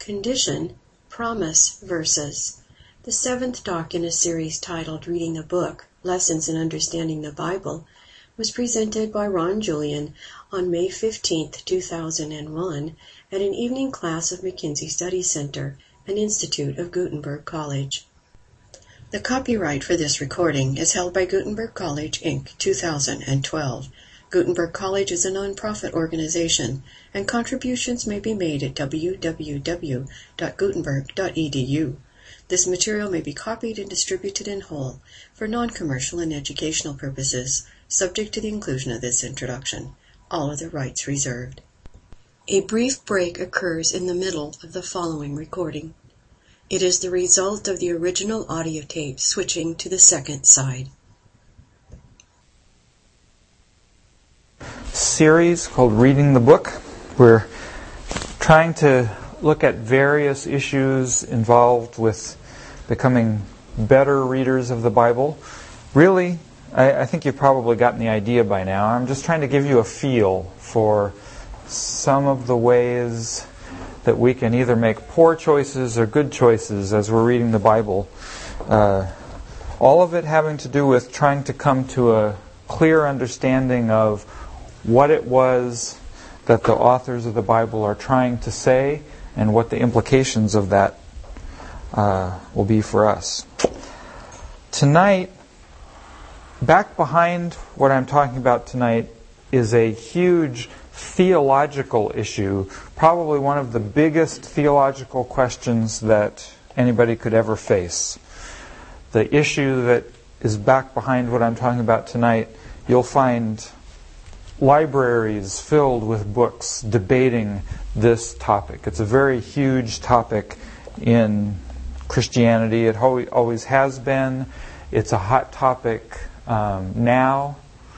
Condition, Promise Verses. The seventh talk in a series titled Reading a Book, Lessons in Understanding the Bible, was presented by Ron Julian on May 15, 2001, at an evening class of McKinsey Study Center, an institute of Gutenberg College. The copyright for this recording is held by Gutenberg College, Inc., 2012. Gutenberg College is a nonprofit organization, and contributions may be made at www.gutenberg.edu. This material may be copied and distributed in whole for non-commercial and educational purposes, subject to the inclusion of this introduction. All other rights reserved. A brief break occurs in the middle of the following recording. It is the result of the original audio tape switching to the second side. Series called Reading the Book. We're trying to look at various issues involved with becoming better readers of the Bible. Really, I think you've probably gotten the idea by now. I'm just trying to give you a feel for some of the ways that we can either make poor choices or good choices as we're reading the Bible. All of it having to do with trying to come to a clear understanding of what it was that the authors of the Bible are trying to say and what the implications of that will be for us. Tonight, back behind what I'm talking about tonight is a huge theological issue, probably one of the biggest theological questions that anybody could ever face. The issue that is back behind what I'm talking about tonight, you'll find libraries filled with books debating this topic. It's a very huge topic in Christianity. It always has been. It's a hot topic now.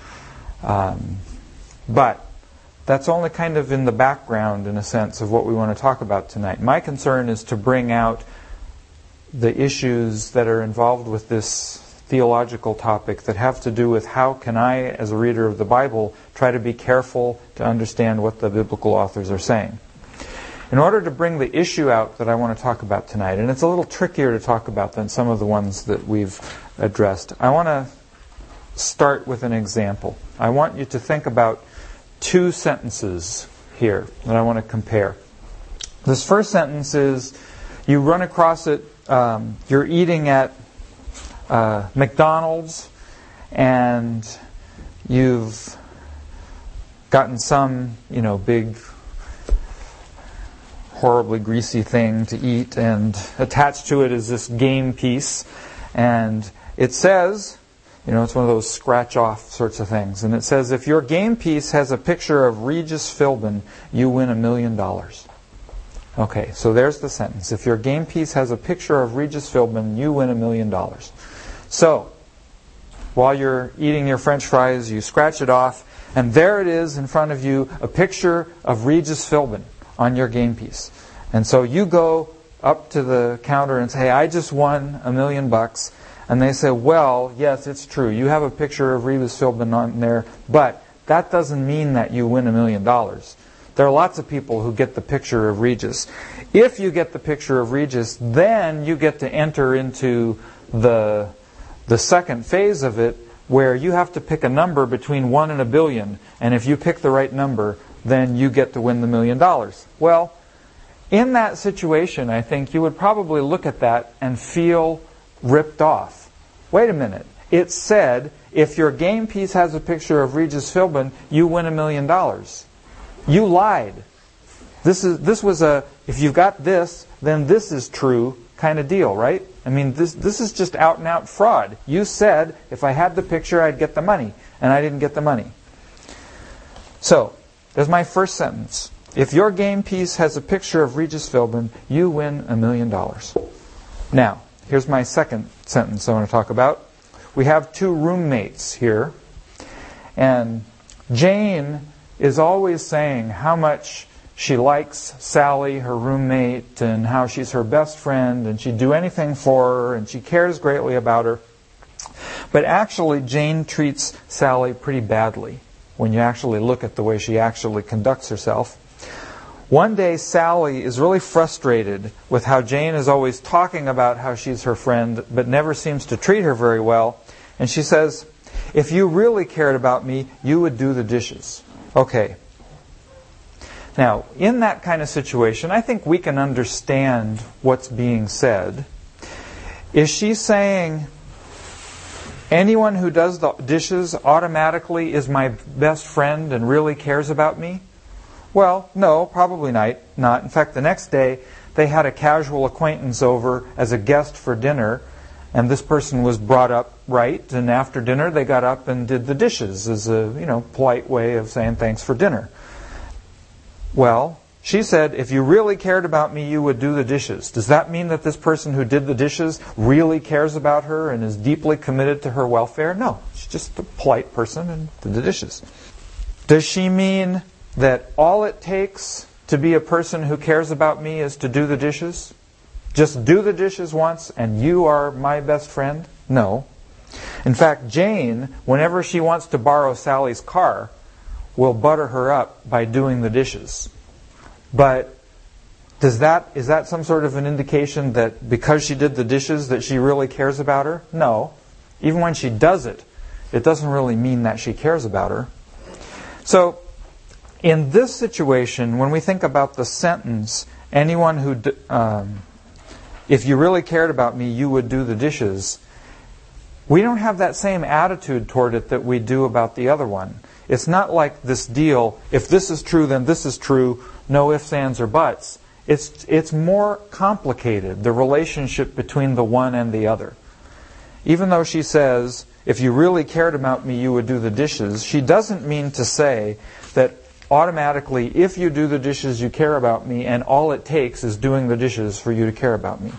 But that's only kind of in the background, in a sense, of what we want to talk about tonight. My concern is to bring out the issues that are involved with this theological topic that have to do with how can I, as a reader of the Bible, try to be careful to understand what the biblical authors are saying. In order to bring the issue out that I want to talk about tonight, and it's a little trickier to talk about than some of the ones that we've addressed, I want to start with an example. I want you to think about two sentences here that I want to compare. This first sentence is, you run across it, you're eating at McDonald's, and you've gotten some, big, horribly greasy thing to eat, and attached to it is this game piece, and it says, it's one of those scratch-off sorts of things, and it says, if your game piece has a picture of Regis Philbin, you win $1 million. Okay, so there's the sentence. If your game piece has a picture of Regis Philbin, you win $1 million. So, while you're eating your French fries, you scratch it off, and there it is in front of you, a picture of Regis Philbin on your game piece. And so you go up to the counter and say, hey, I just won $1 million. And they say, well, yes, it's true. You have a picture of Regis Philbin on there, but that doesn't mean that you win $1 million. There are lots of people who get the picture of Regis. If you get the picture of Regis, then you get to enter into the second phase of it, where you have to pick a number between 1 and 1 billion. And if you pick the right number, then you get to win the $1 million. Well, in that situation, I think you would probably look at that and feel ripped off. Wait a minute. It said, if your game piece has a picture of Regis Philbin, you win $1 million. You lied. This was a, if you've got this, then this is true kind of deal, right? I mean, this is just out and out fraud. You said, if I had the picture, I'd get the money. And I didn't get the money. So, there's my first sentence. If your game piece has a picture of Regis Philbin, you win $1 million. Now, here's my second sentence I want to talk about. We have two roommates here. And Jane is always saying how much she likes Sally, her roommate, and how she's her best friend, and she'd do anything for her, and she cares greatly about her. But actually, Jane treats Sally pretty badly when you actually look at the way she actually conducts herself. One day, Sally is really frustrated with how Jane is always talking about how she's her friend, but never seems to treat her very well. And she says, "If you really cared about me, you would do the dishes." Okay. Now, in that kind of situation, I think we can understand what's being said. Is she saying, anyone who does the dishes automatically is my best friend and really cares about me? Well, no, probably not. In fact, the next day, they had a casual acquaintance over as a guest for dinner, and this person was brought up right, and after dinner they got up and did the dishes as a, polite way of saying thanks for dinner. Well, she said, if you really cared about me, you would do the dishes. Does that mean that this person who did the dishes really cares about her and is deeply committed to her welfare? No, she's just a polite person and did the dishes. Does she mean that all it takes to be a person who cares about me is to do the dishes? Just do the dishes once and you are my best friend? No. In fact, Jane, whenever she wants to borrow Sally's car, will butter her up by doing the dishes. But is that some sort of an indication that because she did the dishes that she really cares about her? No. Even when she does it, it doesn't really mean that she cares about her. So, in this situation, when we think about the sentence, anyone who, if you really cared about me, you would do the dishes, we don't have that same attitude toward it that we do about the other one. It's not like this deal, if this is true, then this is true, no ifs, ands, or buts. It's more complicated, the relationship between the one and the other. Even though she says, if you really cared about me, you would do the dishes, she doesn't mean to say that automatically, if you do the dishes, you care about me, and all it takes is doing the dishes for you to care about me.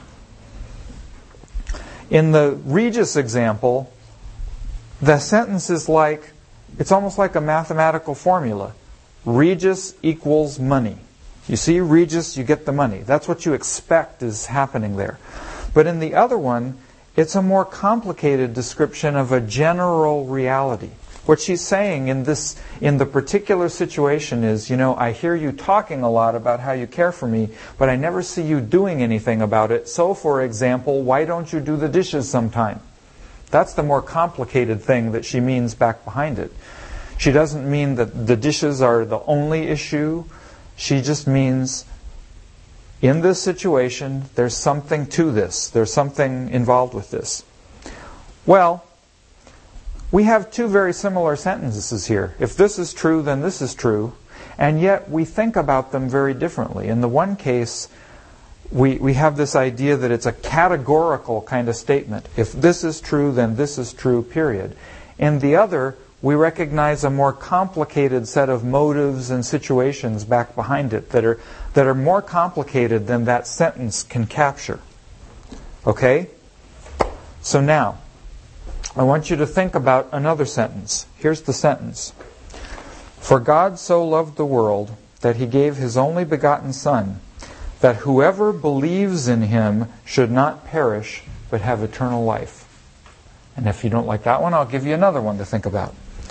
In the Regis example, the sentence is like, it's almost like a mathematical formula. Regis equals money. You see Regis, you get the money. That's what you expect is happening there. But in the other one, it's a more complicated description of a general reality. What she's saying in the particular situation is, I hear you talking a lot about how you care for me, but I never see you doing anything about it. So, for example, why don't you do the dishes sometime? That's the more complicated thing that she means back behind it. She doesn't mean that the dishes are the only issue. She just means, in this situation, there's something to this. There's something involved with this. Well, we have two very similar sentences here. If this is true, then this is true. And yet we think about them very differently. In the one case, we have this idea that it's a categorical kind of statement. If this is true, then this is true, period. In the other, we recognize a more complicated set of motives and situations back behind it that are more complicated than that sentence can capture. Okay? So now, I want you to think about another sentence. Here's the sentence. For God so loved the world that He gave His only begotten Son, that whoever believes in Him should not perish, but have eternal life. And if you don't like that one, I'll give you another one to think about.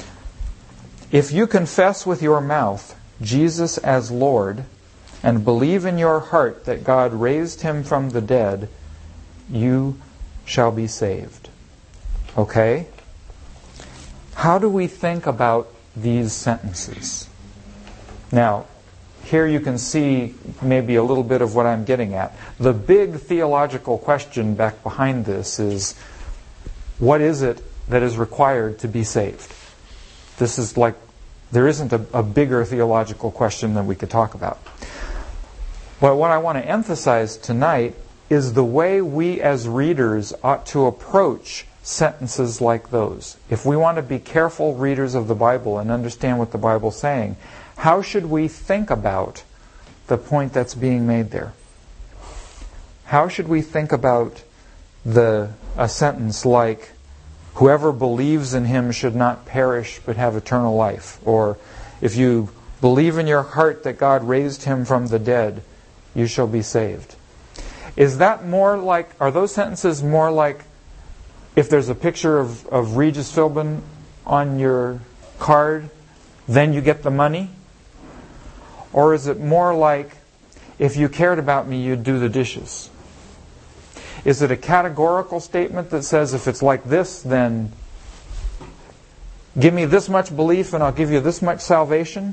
If you confess with your mouth Jesus as Lord, and believe in your heart that God raised Him from the dead, you shall be saved. Okay? How do we think about these sentences? Now, here you can see maybe a little bit of what I'm getting at. The big theological question back behind this is, what is it that is required to be saved? This is like, there isn't a bigger theological question than we could talk about. But what I want to emphasize tonight is the way we as readers ought to approach sentences like those. If we want to be careful readers of the Bible and understand what the Bible's saying, how should we think about the point that's being made there? How should we think about a sentence like, whoever believes in Him should not perish but have eternal life? Or, if you believe in your heart that God raised Him from the dead, you shall be saved. Is that more like, are those sentences more like, if there's a picture of Regis Philbin on your card, then you get the money? Or is it more like, if you cared about me, you'd do the dishes? Is it a categorical statement that says, if it's like this, then give me this much belief and I'll give you this much salvation?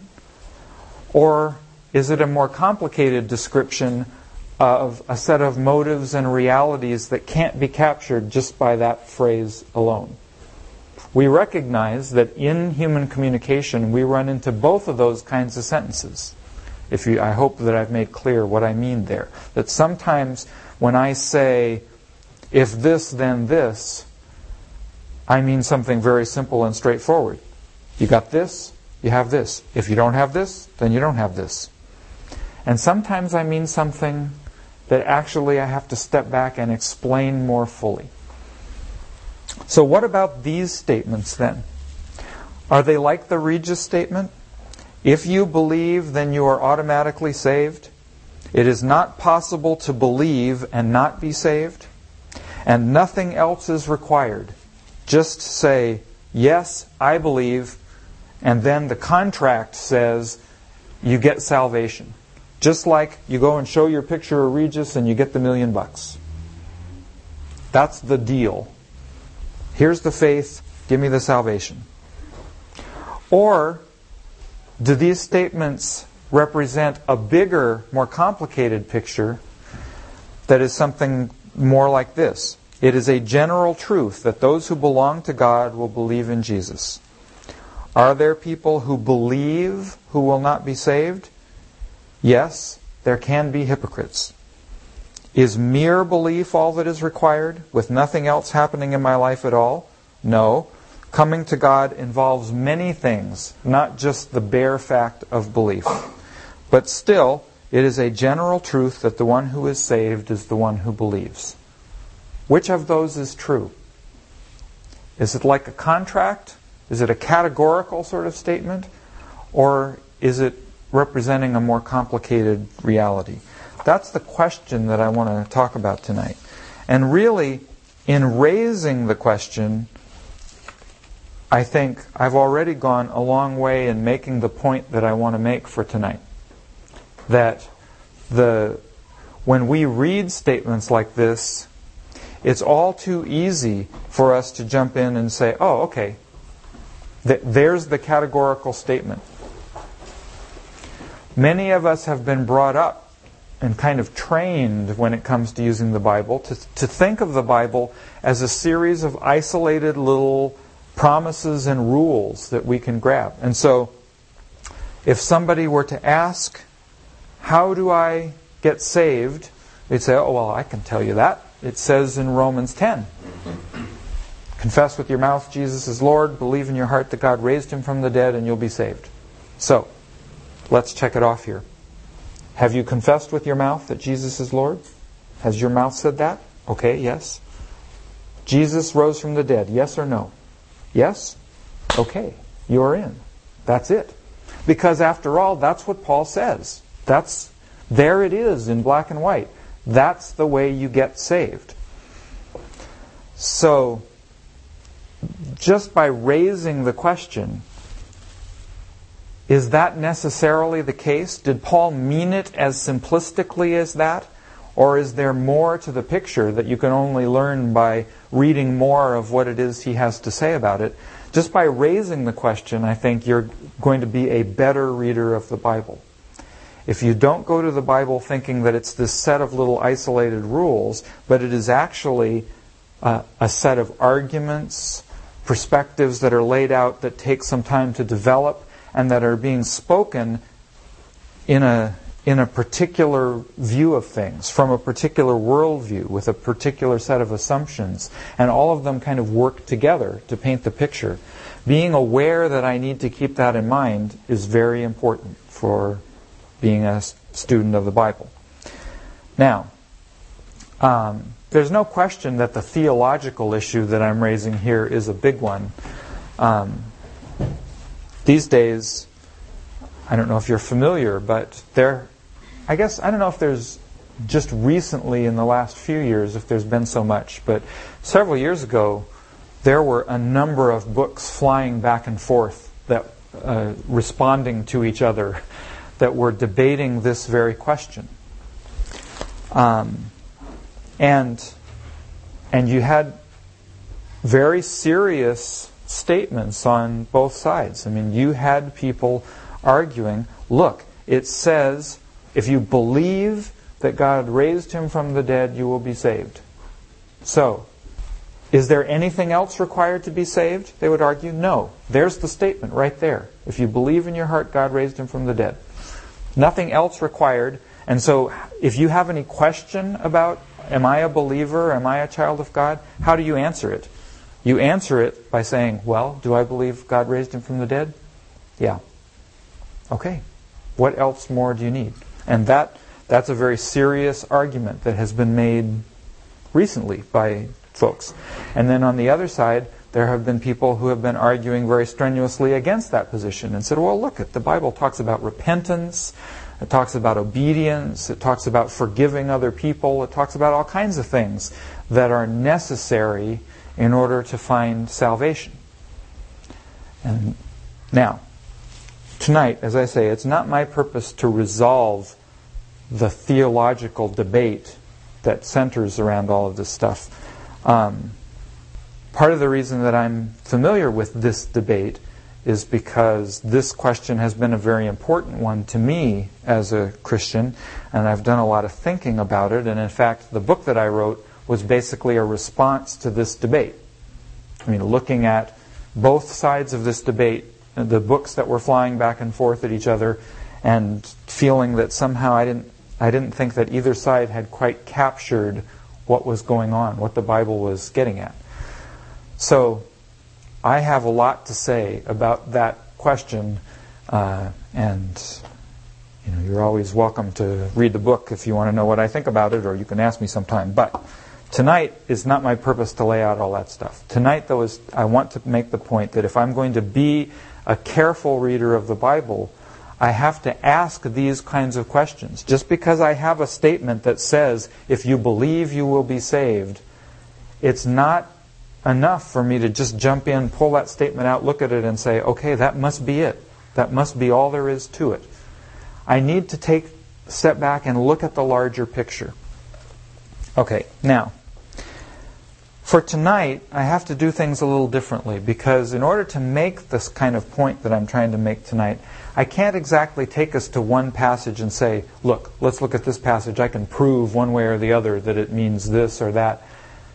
Or is it a more complicated description of a set of motives and realities that can't be captured just by that phrase alone? We recognize that in human communication we run into both of those kinds of sentences. I hope that I've made clear what I mean there. That sometimes when I say, if this, then this, I mean something very simple and straightforward. You got this, you have this. If you don't have this, then you don't have this. And sometimes I mean something that actually I have to step back and explain more fully. So what about these statements then? Are they like the Regis statement? If you believe, then you are automatically saved. It is not possible to believe and not be saved. And nothing else is required. Just say, yes, I believe, and then the contract says you get salvation. Just like you go and show your picture of Regis and you get the $1 million. That's the deal. Here's the faith, give me the salvation. Or do these statements represent a bigger, more complicated picture that is something more like this? It is a general truth that those who belong to God will believe in Jesus. Are there people who believe who will not be saved? Yes, there can be hypocrites. Is mere belief all that is required, with nothing else happening in my life at all? No. Coming to God involves many things, not just the bare fact of belief. But still, it is a general truth that the one who is saved is the one who believes. Which of those is true? Is it like a contract? Is it a categorical sort of statement? Or is it representing a more complicated reality? That's the question that I want to talk about tonight. And really, in raising the question, I think I've already gone a long way in making the point that I want to make for tonight. That when we read statements like this, it's all too easy for us to jump in and say, oh, okay, there's the categorical statement. Many of us have been brought up and kind of trained when it comes to using the Bible to think of the Bible as a series of isolated little promises and rules that we can grab. And so, if somebody were to ask, how do I get saved? They'd say, oh, well, I can tell you that. It says in Romans 10. Confess with your mouth Jesus is Lord, believe in your heart that God raised Him from the dead, and you'll be saved. So, let's check it off here. Have you confessed with your mouth that Jesus is Lord? Has your mouth said that? Okay, yes. Jesus rose from the dead, yes or no? Yes? Okay, you're in. That's it. Because after all, that's what Paul says. There it is in black and white. That's the way you get saved. So, just by raising the question, is that necessarily the case? Did Paul mean it as simplistically as that? Or is there more to the picture that you can only learn by reading more of what it is he has to say about it? Just by raising the question, I think you're going to be a better reader of the Bible. If you don't go to the Bible thinking that it's this set of little isolated rules, but it is actually a set of arguments, perspectives that are laid out that take some time to develop, and that are being spoken in a particular view of things, from a particular worldview, with a particular set of assumptions, and all of them kind of work together to paint the picture. Being aware that I need to keep that in mind is very important for being a student of the Bible. Now, there's no question that the theological issue that I'm raising here is a big one. These days, I don't know if you're familiar, but I don't know if there's just recently in the last few years, if there's been so much, but several years ago, there were a number of books flying back and forth that responding to each other that were debating this very question. And you had very serious statements on both sides. I mean, you had people arguing, look, it says, if you believe that God raised him from the dead, you will be saved. So, is there anything else required to be saved? They would argue, no. There's the statement right there. If you believe in your heart, God raised him from the dead. Nothing else required. And so, if you have any question about, am I a believer? Am I a child of God? How do you answer it? You answer it by saying, well, do I believe God raised him from the dead? Yeah. Okay. What else more do you need? And that's a very serious argument that has been made recently by folks. And then on the other side, there have been people who have been arguing very strenuously against that position and said, well, look, the Bible talks about repentance, it talks about obedience, it talks about forgiving other people, it talks about all kinds of things that are necessary in order to find salvation. And now, tonight, as I say, it's not my purpose to resolve the theological debate that centers around all of this stuff. Part of the reason that I'm familiar with this debate is because this question has been a very important one to me as a Christian, and I've done a lot of thinking about it, and in fact, the book that I wrote was basically a response to this debate. I mean, looking at both sides of this debate, the books that were flying back and forth at each other, and feeling that somehow I didn't think that either side had quite captured what was going on, what the Bible was getting at. So, I have a lot to say about that question, and you're always welcome to read the book if you want to know what I think about it, or you can ask me sometime. But tonight is not my purpose to lay out all that stuff. Tonight, though, I want to make the point that if I'm going to be a careful reader of the Bible, I have to ask these kinds of questions. Just because I have a statement that says, if you believe, you will be saved, it's not enough for me to just jump in, pull that statement out, look at it, and say, okay, that must be it. That must be all there is to it. I need to take a step back and look at the larger picture. Okay, now, for tonight, I have to do things a little differently, because in order to make this kind of point that I'm trying to make tonight, I can't exactly take us to one passage and say, look, let's look at this passage. I can prove one way or the other that it means this or that.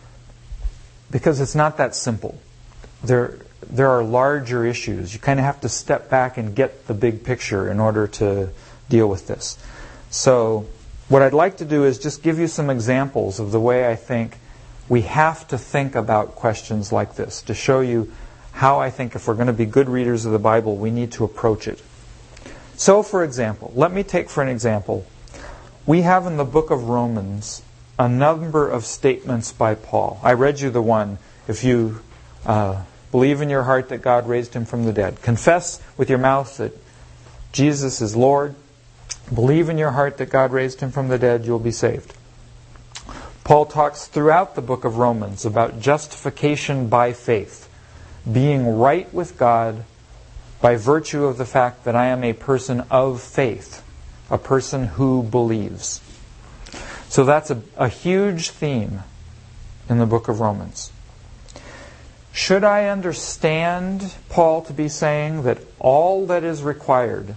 Because it's not that simple. There are larger issues. You kind of have to step back and get the big picture in order to deal with this. So what I'd like to do is just give you some examples of the way I think we have to think about questions like this, to show you how I think if we're going to be good readers of the Bible, we need to approach it. So, for example, let me take for an example, we have in the book of Romans a number of statements by Paul. I read you the one, if you believe in your heart that God raised him from the dead. Confess with your mouth that Jesus is Lord. Believe in your heart that God raised him from the dead, you'll be saved. Paul talks throughout the book of Romans about justification by faith, being right with God by virtue of the fact that I am a person of faith, a person who believes. So that's a huge theme in the book of Romans. Should I understand Paul to be saying that all that is required,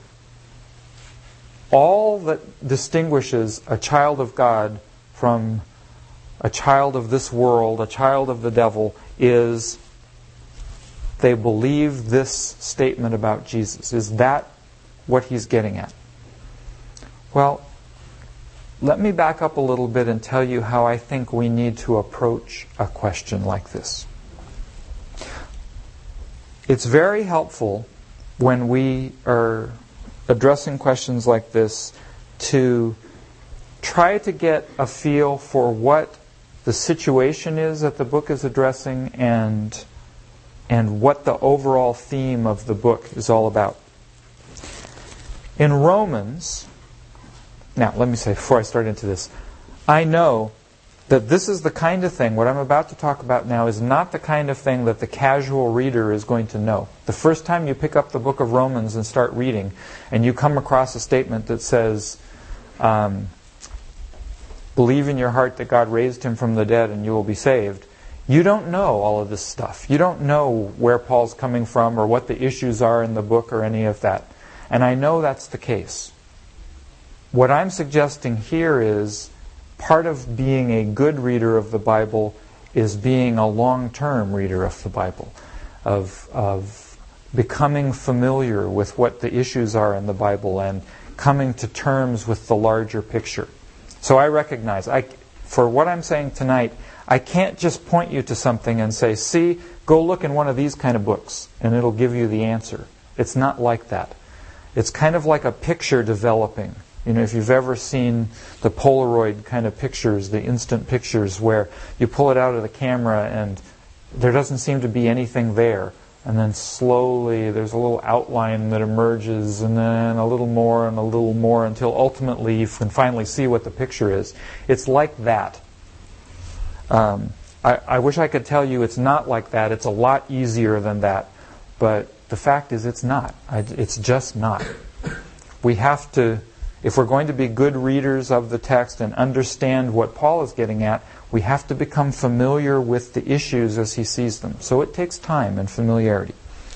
all that distinguishes a child of God from a child of this world, a child of the devil, is they believe this statement about Jesus? Is that what he's getting at? Well, let me back up a little bit and tell you how I think we need to approach a question like this. It's very helpful when we are addressing questions like this to try to get a feel for what the situation is that the book is addressing and what the overall theme of the book is all about. In Romans, now let me say before I start into this, I know that this is the kind of thing, what I'm about to talk about now is not the kind of thing that the casual reader is going to know. The first time you pick up the book of Romans and start reading, and you come across a statement that says, believe in your heart that God raised him from the dead and you will be saved, you don't know all of this stuff. You don't know where Paul's coming from or what the issues are in the book or any of that. And I know that's the case. What I'm suggesting here is part of being a good reader of the Bible is being a long-term reader of the Bible, of becoming familiar with what the issues are in the Bible and coming to terms with the larger picture. So I recognize, for what I'm saying tonight, I can't just point you to something and say, see, go look in one of these kind of books and it'll give you the answer. It's not like that. It's kind of like a picture developing. You know, if you've ever seen the Polaroid kind of pictures, the instant pictures where you pull it out of the camera and there doesn't seem to be anything there. And then slowly there's a little outline that emerges and then a little more and a little more until ultimately you can finally see what the picture is. It's like that. I wish I could tell you it's not like that. It's a lot easier than that. But the fact is it's not. It's just not. We have to, if we're going to be good readers of the text and understand what Paul is getting at, we have to become familiar with the issues as he sees them. So it takes time and familiarity.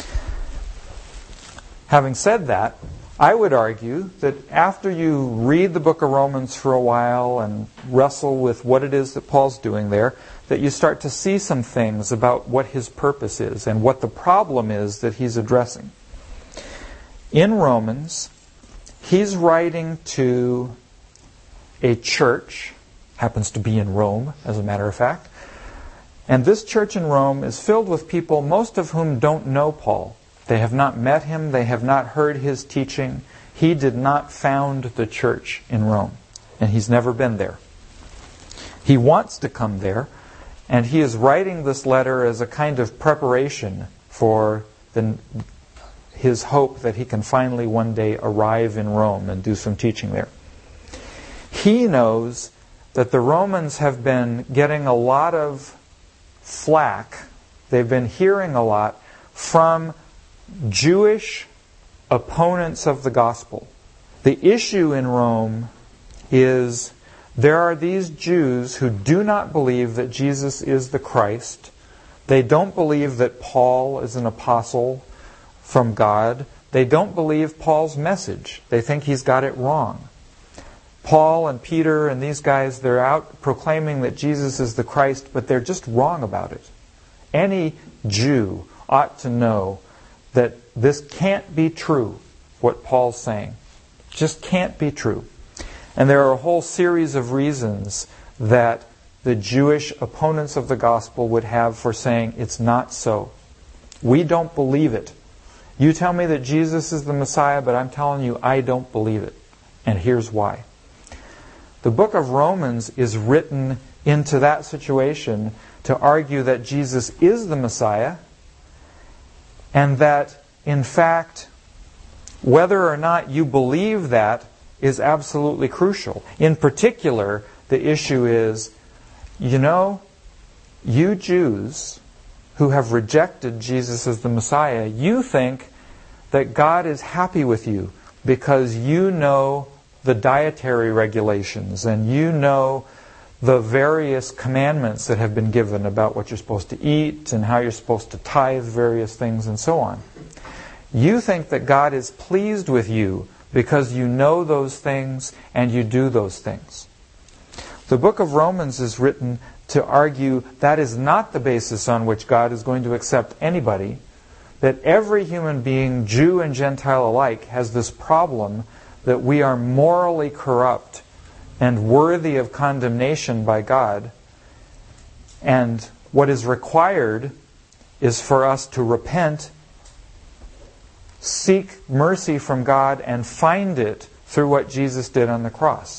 Having said that, I would argue that after you read the book of Romans for a while and wrestle with what it is that Paul's doing there, that you start to see some things about what his purpose is and what the problem is that he's addressing. In Romans, he's writing to a church, happens to be in Rome, as a matter of fact, and this church in Rome is filled with people, most of whom don't know Paul. They have not met him. They have not heard his teaching. He did not found the church in Rome, and he's never been there. He wants to come there, and he is writing this letter as a kind of preparation for his hope that he can finally one day arrive in Rome and do some teaching there. He knows that the Romans have been getting a lot of flack. They've been hearing a lot from Jewish opponents of the gospel. The issue in Rome is there are these Jews who do not believe that Jesus is the Christ. They don't believe that Paul is an apostle from God. They don't believe Paul's message. They think he's got it wrong. Paul and Peter and these guys, they're out proclaiming that Jesus is the Christ, but they're just wrong about it. Any Jew ought to know that this can't be true, what Paul's saying. Just can't be true. And there are a whole series of reasons that the Jewish opponents of the gospel would have for saying it's not so. We don't believe it. You tell me that Jesus is the Messiah, but I'm telling you I don't believe it. And here's why. The book of Romans is written into that situation to argue that Jesus is the Messiah, and that, in fact, whether or not you believe that is absolutely crucial. In particular, the issue is, you Jews who have rejected Jesus as the Messiah, you think that God is happy with you because you know the dietary regulations and you know the various commandments that have been given about what you're supposed to eat and how you're supposed to tithe various things and so on. You think that God is pleased with you because you know those things and you do those things. The book of Romans is written to argue that is not the basis on which God is going to accept anybody, that every human being, Jew and Gentile alike, has this problem that we are morally corrupt and worthy of condemnation by God. And what is required is for us to repent, seek mercy from God, and find it through what Jesus did on the cross.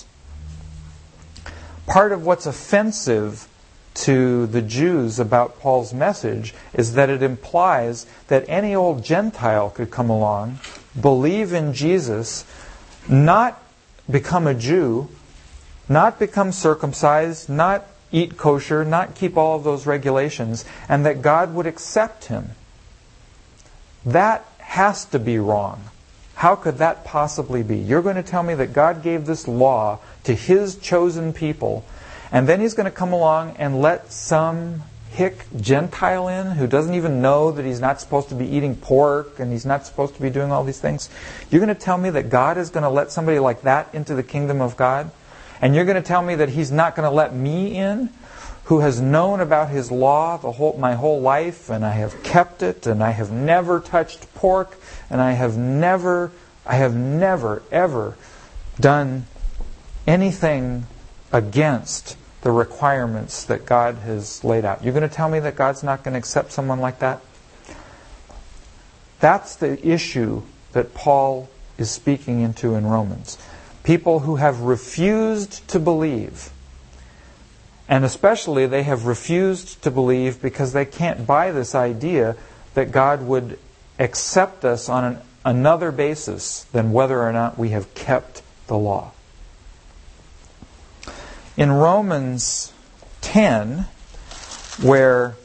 Part of what's offensive to the Jews about Paul's message is that it implies that any old Gentile could come along, believe in Jesus, not become a Jew, not become circumcised, not eat kosher, not keep all of those regulations, and that God would accept him. That has to be wrong. How could that possibly be? You're going to tell me that God gave this law to His chosen people, and then He's going to come along and let some hick Gentile in who doesn't even know that he's not supposed to be eating pork and he's not supposed to be doing all these things? You're going to tell me that God is going to let somebody like that into the kingdom of God? And you're going to tell me that He's not going to let me in, who has known about His law my whole life, and I have kept it, and I have never touched pork, and I have never ever done anything against the requirements that God has laid out. You're going to tell me that God's not going to accept someone like that? That's the issue that Paul is speaking into in Romans. People who have refused to believe. And especially they have refused to believe because they can't buy this idea that God would accept us on another basis than whether or not we have kept the law. In Romans 10, where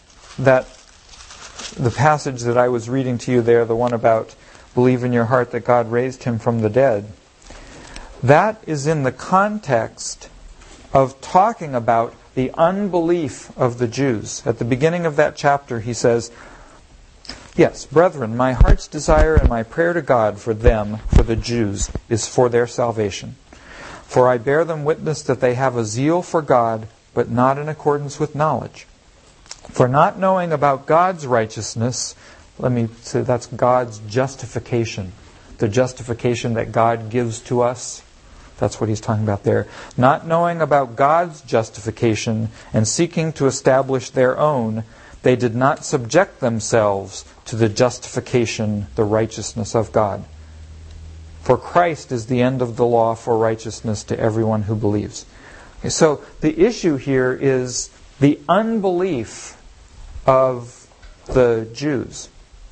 the passage that I was reading to you there, the one about believe in your heart that God raised Him from the dead, that is in the context of talking about the unbelief of the Jews. At the beginning of that chapter, he says, "Yes, brethren, my heart's desire and my prayer to God for them, for the Jews, is for their salvation. For I bear them witness that they have a zeal for God, but not in accordance with knowledge. For not knowing about God's righteousness," let me say that's God's justification, the justification that God gives to us. That's what he's talking about there. "Not knowing about God's justification and seeking to establish their own, they did not subject themselves to the justification, the righteousness of God. For Christ is the end of the law for righteousness to everyone who believes." Okay, so the issue here is the unbelief of the Jews.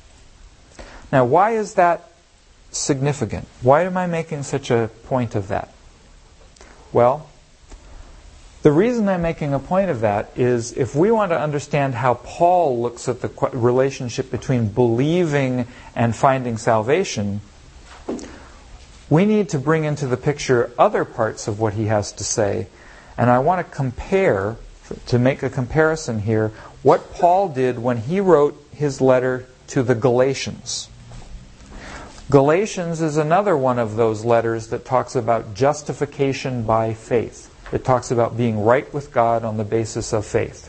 Now, why is that significant? Why am I making such a point of that? Well, the reason I'm making a point of that is if we want to understand how Paul looks at the relationship between believing and finding salvation, we need to bring into the picture other parts of what he has to say. And I want to make a comparison here, what Paul did when he wrote his letter to the Galatians. Galatians is another one of those letters that talks about justification by faith. It talks about being right with God on the basis of faith.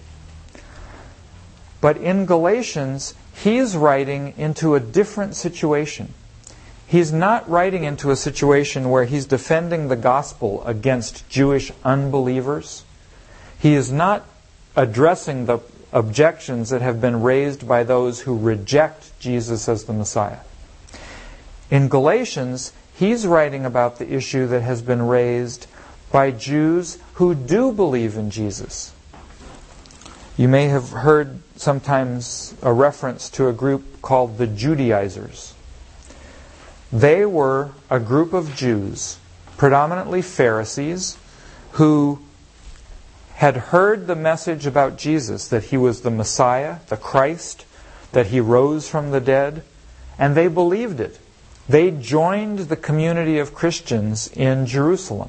But in Galatians, he's writing into a different situation. He's not writing into a situation where he's defending the gospel against Jewish unbelievers. He is not addressing the objections that have been raised by those who reject Jesus as the Messiah. In Galatians, he's writing about the issue that has been raised by Jews who do believe in Jesus. You may have heard sometimes a reference to a group called the Judaizers. They were a group of Jews, predominantly Pharisees, who had heard the message about Jesus, that He was the Messiah, the Christ, that He rose from the dead, and they believed it. They joined the community of Christians in Jerusalem.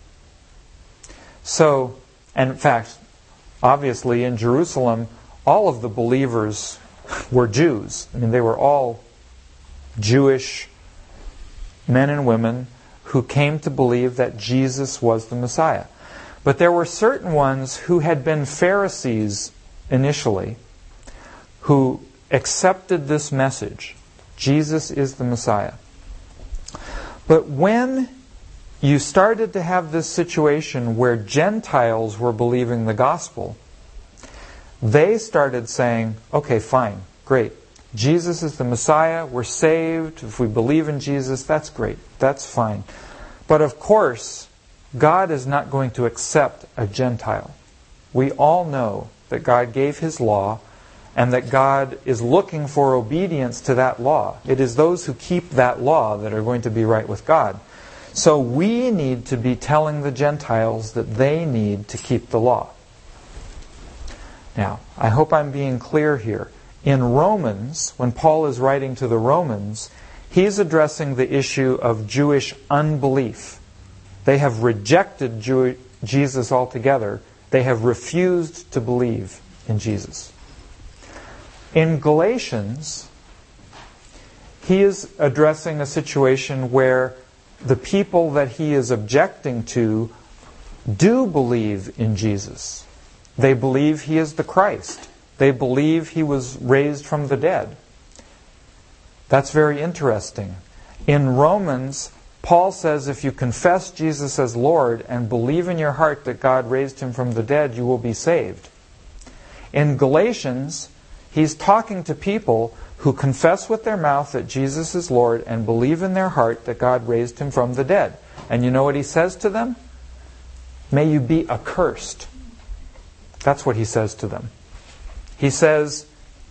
So, and in fact, obviously in Jerusalem, all of the believers were Jews. I mean, they were all Jewish men and women who came to believe that Jesus was the Messiah. But there were certain ones who had been Pharisees initially who accepted this message. Jesus is the Messiah. But when you started to have this situation where Gentiles were believing the gospel, they started saying, okay, fine, great. Jesus is the Messiah, we're saved, if we believe in Jesus, that's great, that's fine. But of course, God is not going to accept a Gentile. We all know that God gave His law and that God is looking for obedience to that law. It is those who keep that law that are going to be right with God. So we need to be telling the Gentiles that they need to keep the law. Now, I hope I'm being clear here. In Romans, when Paul is writing to the Romans, he's addressing the issue of Jewish unbelief. They have rejected Jesus altogether. They have refused to believe in Jesus. In Galatians, he is addressing a situation where the people that he is objecting to do believe in Jesus. They believe he is the Christ. They believe he was raised from the dead. That's very interesting. In Romans, Paul says if you confess Jesus as Lord and believe in your heart that God raised him from the dead, you will be saved. In Galatians, he's talking to people who confess with their mouth that Jesus is Lord and believe in their heart that God raised him from the dead. And you know what he says to them? May you be accursed. That's what he says to them. He says,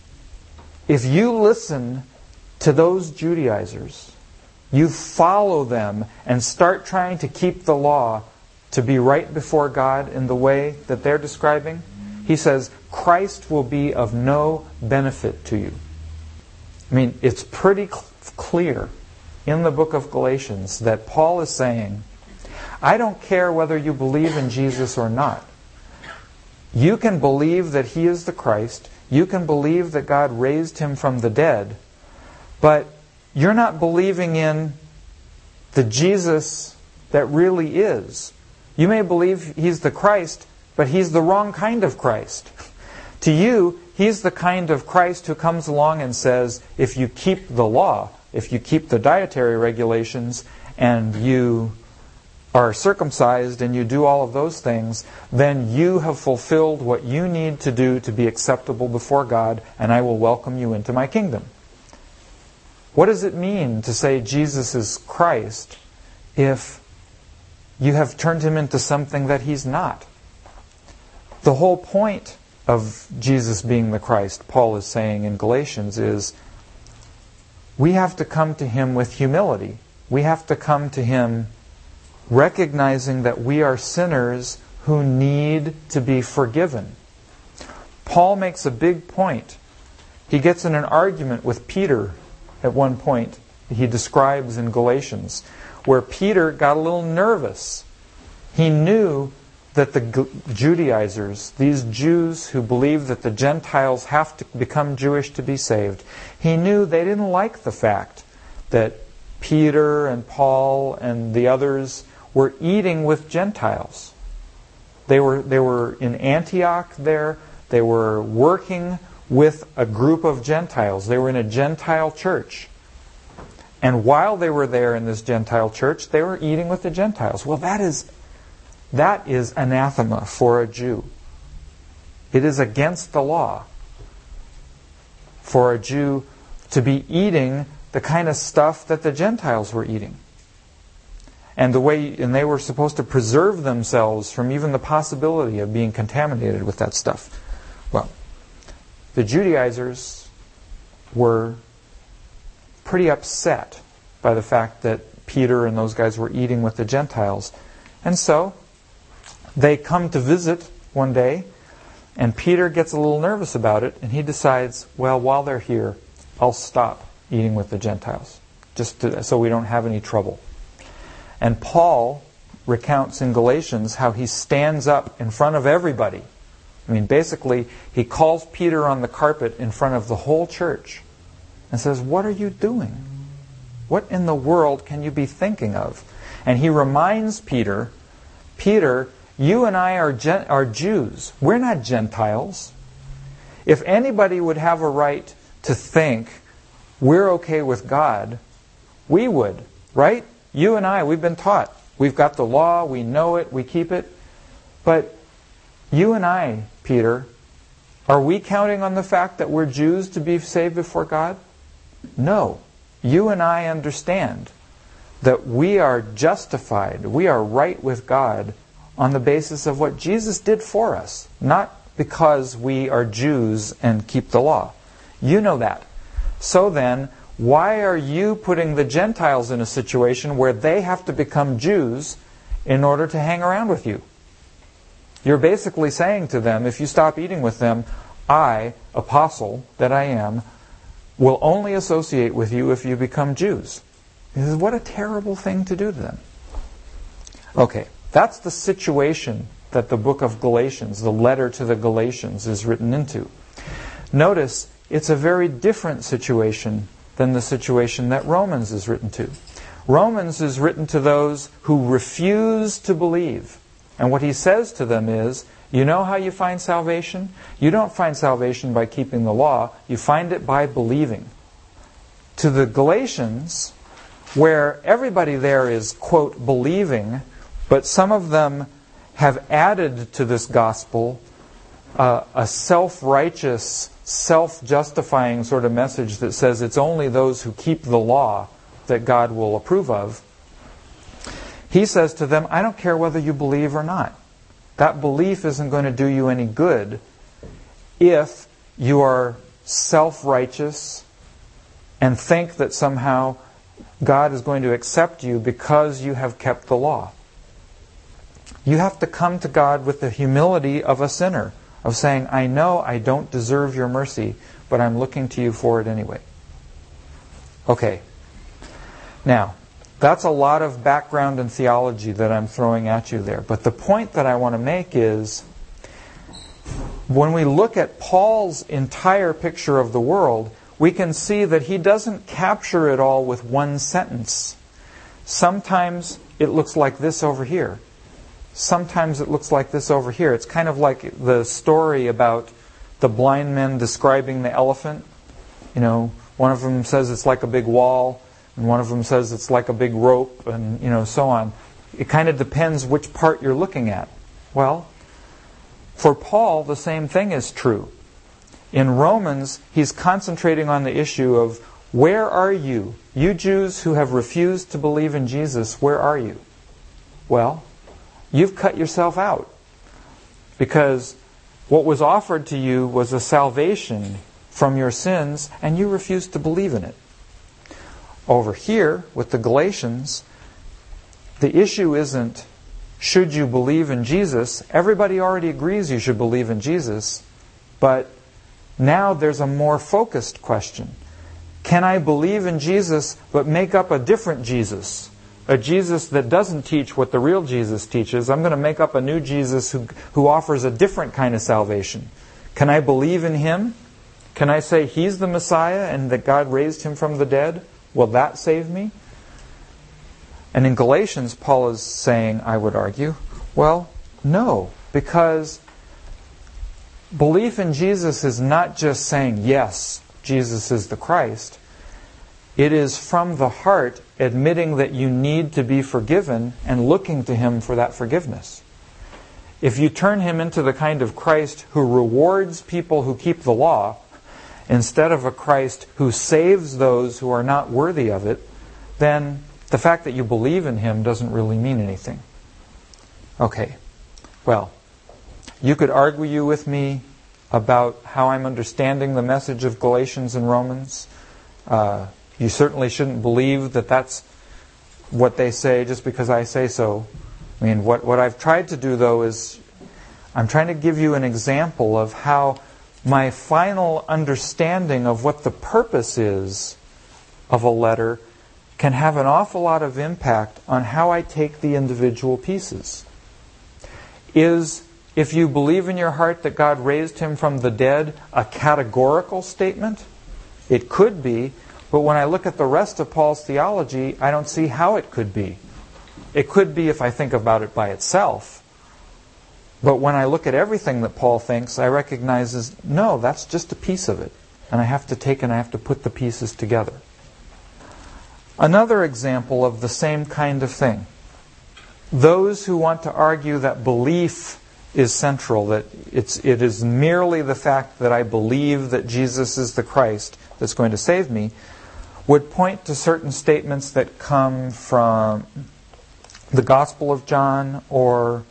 if you listen to those Judaizers, you follow them and start trying to keep the law to be right before God in the way that they're describing, he says, Christ will be of no benefit to you. I mean, it's pretty clear in the book of Galatians that Paul is saying, I don't care whether you believe in Jesus or not. You can believe that he is the Christ. You can believe that God raised him from the dead. But you're not believing in the Jesus that really is. You may believe he's the Christ, but he's the wrong kind of Christ. To you, he's the kind of Christ who comes along and says, if you keep the law, if you keep the dietary regulations, and you are circumcised and you do all of those things, then you have fulfilled what you need to do to be acceptable before God, and I will welcome you into my kingdom. What does it mean to say Jesus is Christ if you have turned him into something that he's not? The whole point of Jesus being the Christ, Paul is saying in Galatians, is we have to come to him with humility. We have to come to him recognizing that we are sinners who need to be forgiven. Paul makes a big point. He gets in an argument with Peter at one point, he describes in Galatians, where Peter got a little nervous. He knew that the Judaizers, these Jews who believe that the Gentiles have to become Jewish to be saved, he knew they didn't like the fact that Peter and Paul and the others were eating with Gentiles. They were in Antioch there. They were working with a group of Gentiles. They were in a Gentile church. And while they were there in this Gentile church, they were eating with the Gentiles. Well, that is anathema for a Jew. It is against the law for a Jew to be eating the kind of stuff that the Gentiles were eating. And they were supposed to preserve themselves from even the possibility of being contaminated with that stuff. Well, the Judaizers were pretty upset by the fact that Peter and those guys were eating with the Gentiles. And so they come to visit one day, and Peter gets a little nervous about it, and he decides, well, while they're here, I'll stop eating with the Gentiles, so we don't have any trouble. And Paul recounts in Galatians how he stands up in front of everybody. I mean, basically, he calls Peter on the carpet in front of the whole church and says, what are you doing? What in the world can you be thinking of? And he reminds Peter, you and I are Jews. We're not Gentiles. If anybody would have a right to think we're okay with God, we would, right? You and I, we've been taught. We've got the law, we know it, we keep it. But you and I, Peter, are we counting on the fact that we're Jews to be saved before God? No. You and I understand that we are justified, we are right with God on the basis of what Jesus did for us, not because we are Jews and keep the law. You know that. So then, why are you putting the Gentiles in a situation where they have to become Jews in order to hang around with you? You're basically saying to them, if you stop eating with them, I, apostle that I am, will only associate with you if you become Jews. He says, what a terrible thing to do to them. Okay, that's the situation that the book of Galatians, the letter to the Galatians, is written into. Notice, it's a very different situation than the situation that Romans is written to. Romans is written to those who refuse to believe. And what he says to them is, you know how you find salvation? You don't find salvation by keeping the law. You find it by believing. To the Galatians, where everybody there is, quote, believing, but some of them have added to this gospel a self-righteous, self-justifying sort of message that says it's only those who keep the law that God will approve of. He says to them, I don't care whether you believe or not. That belief isn't going to do you any good if you are self-righteous and think that somehow God is going to accept you because you have kept the law. You have to come to God with the humility of a sinner, of saying, I know I don't deserve your mercy, but I'm looking to you for it anyway. Okay. Now, that's a lot of background and theology that I'm throwing at you there. But the point that I want to make is, when we look at Paul's entire picture of the world, we can see that he doesn't capture it all with one sentence. Sometimes it looks like this over here. Sometimes it looks like this over here. It's kind of like the story about the blind men describing the elephant. You know, one of them says it's like a big wall, and one of them says it's like a big rope, and so on. It kind of depends which part you're looking at. Well, for Paul, the same thing is true. In Romans, he's concentrating on the issue of, where are you? You Jews who have refused to believe in Jesus, where are you? Well, you've cut yourself out. Because what was offered to you was a salvation from your sins, and you refused to believe in it. Over here, with the Galatians, the issue isn't, should you believe in Jesus? Everybody already agrees you should believe in Jesus. But now there's a more focused question. Can I believe in Jesus but make up a different Jesus? A Jesus that doesn't teach what the real Jesus teaches. I'm going to make up a new Jesus who offers a different kind of salvation. Can I believe in Him? Can I say He's the Messiah and that God raised Him from the dead? Will that save me? And in Galatians, Paul is saying, I would argue, well, no, because belief in Jesus is not just saying, yes, Jesus is the Christ. It is from the heart admitting that you need to be forgiven and looking to Him for that forgiveness. If you turn Him into the kind of Christ who rewards people who keep the law, instead of a Christ who saves those who are not worthy of it, then the fact that you believe in Him doesn't really mean anything. Okay, well, you could argue with me about how I'm understanding the message of Galatians and Romans. You certainly shouldn't believe that that's what they say just because I say so. I mean, what I've tried to do, though, is I'm trying to give you an example of how my final understanding of what the purpose is of a letter can have an awful lot of impact on how I take the individual pieces. Is, if you believe in your heart that God raised Him from the dead, a categorical statement? It could be, but when I look at the rest of Paul's theology, I don't see how it could be. It could be if I think about it by itself. But when I look at everything that Paul thinks, I recognize as, no, that's just a piece of it. And I have to take and I have to put the pieces together. Another example of the same kind of thing. Those who want to argue that belief is central, that it is merely the fact that I believe that Jesus is the Christ that's going to save me, would point to certain statements that come from the Gospel of John or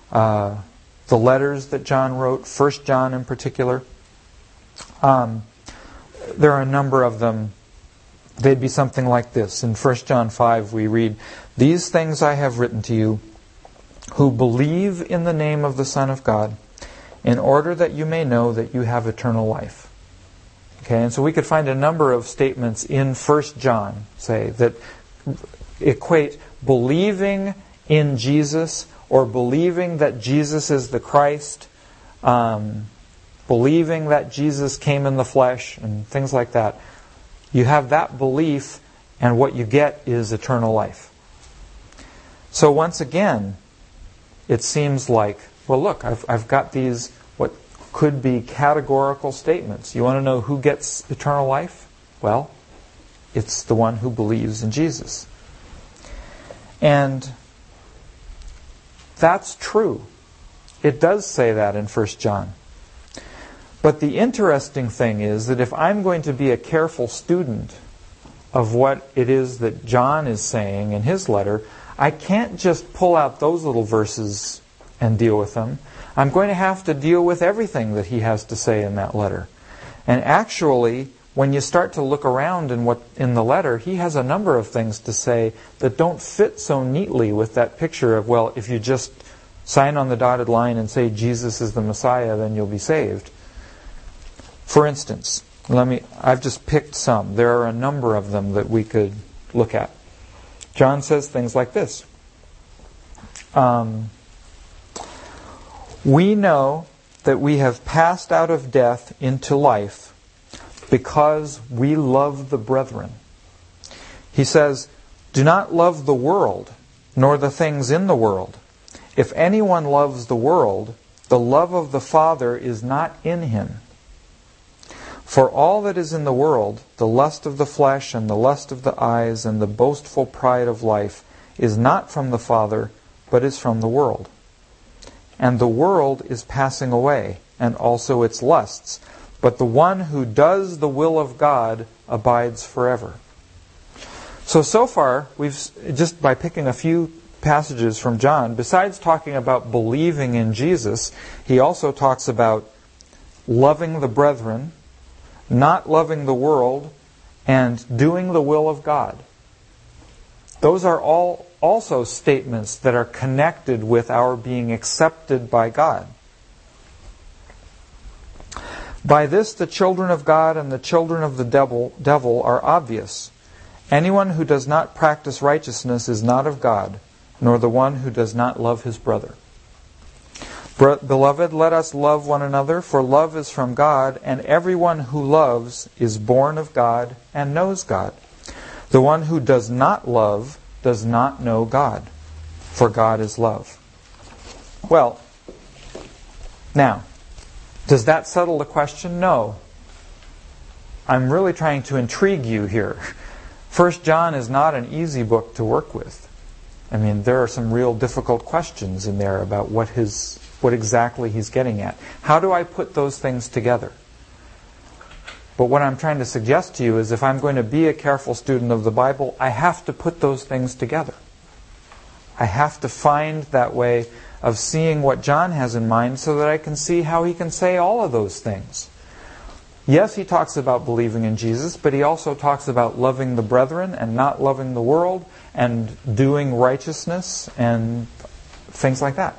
the letters that John wrote, 1 John in particular. There are a number of them. They'd be something like this. In 1 John 5 we read, "These things I have written to you, who believe in the name of the Son of God, in order that you may know that you have eternal life. Okay, and so we could find a number of statements in 1 John, say, that equate believing in Jesus or believing that Jesus is the Christ, believing that Jesus came in the flesh, and things like that. You have that belief, and what you get is eternal life. So once again, it seems like, well, look, I've got these what could be categorical statements. You want to know who gets eternal life? Well, it's the one who believes in Jesus. And that's true. It does say that in 1 John. But the interesting thing is that if I'm going to be a careful student of what it is that John is saying in his letter, I can't just pull out those little verses and deal with them. I'm going to have to deal with everything that he has to say in that letter. And actually, when you start to look around in the letter, he has a number of things to say that don't fit so neatly with that picture of, well, if you just sign on the dotted line and say Jesus is the Messiah, then you'll be saved. For instance, I've just picked some. There are a number of them that we could look at. John says things like this. We know that we have passed out of death into life because we love the brethren. He says, do not love the world, nor the things in the world. If anyone loves the world, the love of the Father is not in him. For all that is in the world, the lust of the flesh and the lust of the eyes and the boastful pride of life, is not from the Father, but is from the world. And the world is passing away, and also its lusts. But the one who does the will of God abides forever. So far, we've just by picking a few passages from John, besides talking about believing in Jesus, he also talks about loving the brethren, not loving the world, and doing the will of God. Those are all also statements that are connected with our being accepted by God. By this the children of God and the children of the devil are obvious. Anyone who does not practice righteousness is not of God, nor the one who does not love his brother. Beloved, let us love one another, for love is from God, and everyone who loves is born of God and knows God. The one who does not love does not know God, for God is love. Well, now, does that settle the question? No. I'm really trying to intrigue you here. 1 John is not an easy book to work with. I mean, there are some real difficult questions in there about what exactly he's getting at. How do I put those things together? But what I'm trying to suggest to you is if I'm going to be a careful student of the Bible, I have to put those things together. I have to find that way of seeing what John has in mind so that I can see how he can say all of those things. Yes, he talks about believing in Jesus, but he also talks about loving the brethren and not loving the world and doing righteousness and things like that.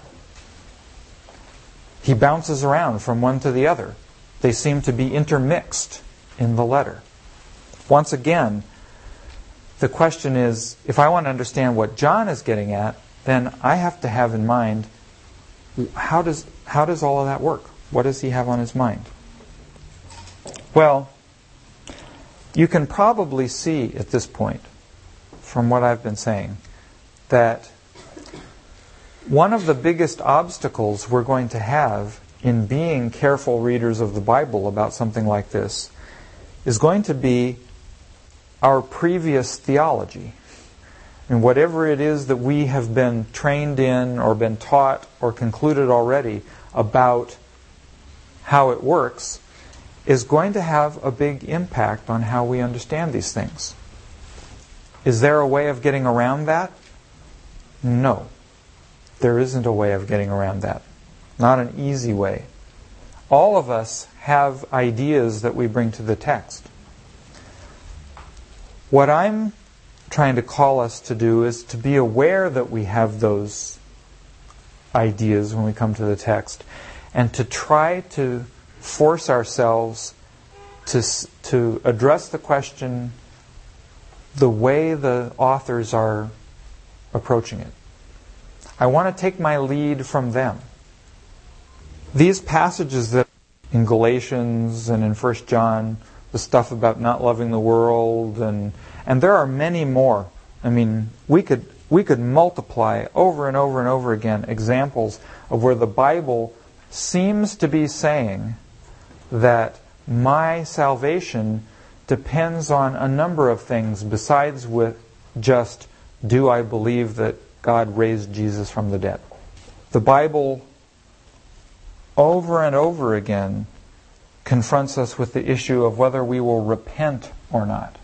He bounces around from one to the other. They seem to be intermixed in the letter. Once again, the question is, if I want to understand what John is getting at, then I have to have in mind, how does all of that work? What does he have on his mind? Well, you can probably see at this point, from what I've been saying, that one of the biggest obstacles we're going to have in being careful readers of the Bible about something like this is going to be our previous theology. And whatever it is that we have been trained in or been taught or concluded already about how it works is going to have a big impact on how we understand these things. Is there a way of getting around that? No. There isn't a way of getting around that. Not an easy way. All of us have ideas that we bring to the text. What I'm trying to call us to do is to be aware that we have those ideas when we come to the text, and to try to force ourselves to address the question the way the authors are approaching it. I want to take my lead from them. These passages that in Galatians and in 1 John, the stuff about not loving the world, and there are many more. I mean, we could multiply over and over and over again examples of where the Bible seems to be saying that my salvation depends on a number of things besides with just, do I believe that God raised Jesus from the dead? The Bible over and over again confronts us with the issue of whether we will repent or not.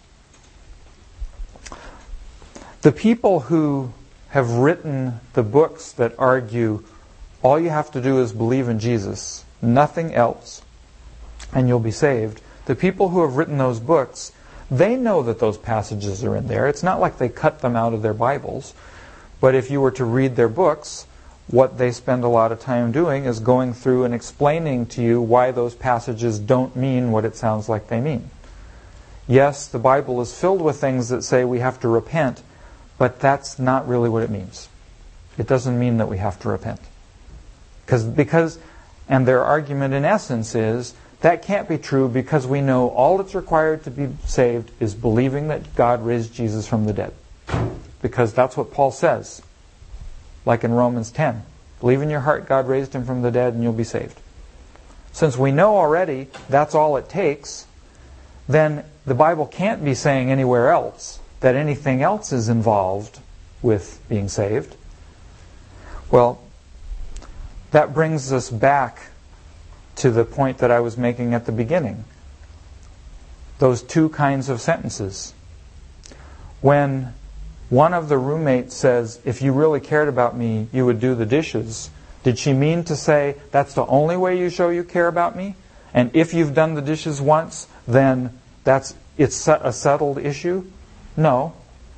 The people who have written the books that argue all you have to do is believe in Jesus, nothing else, and you'll be saved, the people who have written those books, they know that those passages are in there. It's not like they cut them out of their Bibles. But if you were to read their books, what they spend a lot of time doing is going through and explaining to you why those passages don't mean what it sounds like they mean. Yes, the Bible is filled with things that say we have to repent, but that's not really what it means. It doesn't mean that we have to repent. Because, and their argument in essence is, that can't be true because we know all that's required to be saved is believing that God raised Jesus from the dead. Because that's what Paul says. Like in Romans 10. Believe in your heart God raised him from the dead and you'll be saved. Since we know already that's all it takes, then the Bible can't be saying anywhere else that anything else is involved with being saved. Well, that brings us back to the point that I was making at the beginning. Those two kinds of sentences. When one of the roommates says, if you really cared about me, you would do the dishes, did she mean to say, that's the only way you show you care about me? And if you've done the dishes once, then it's a settled issue? No.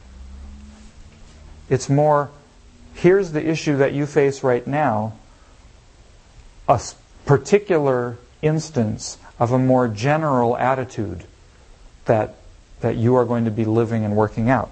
It's more, here's the issue that you face right now, a particular instance of a more general attitude that you are going to be living and working out.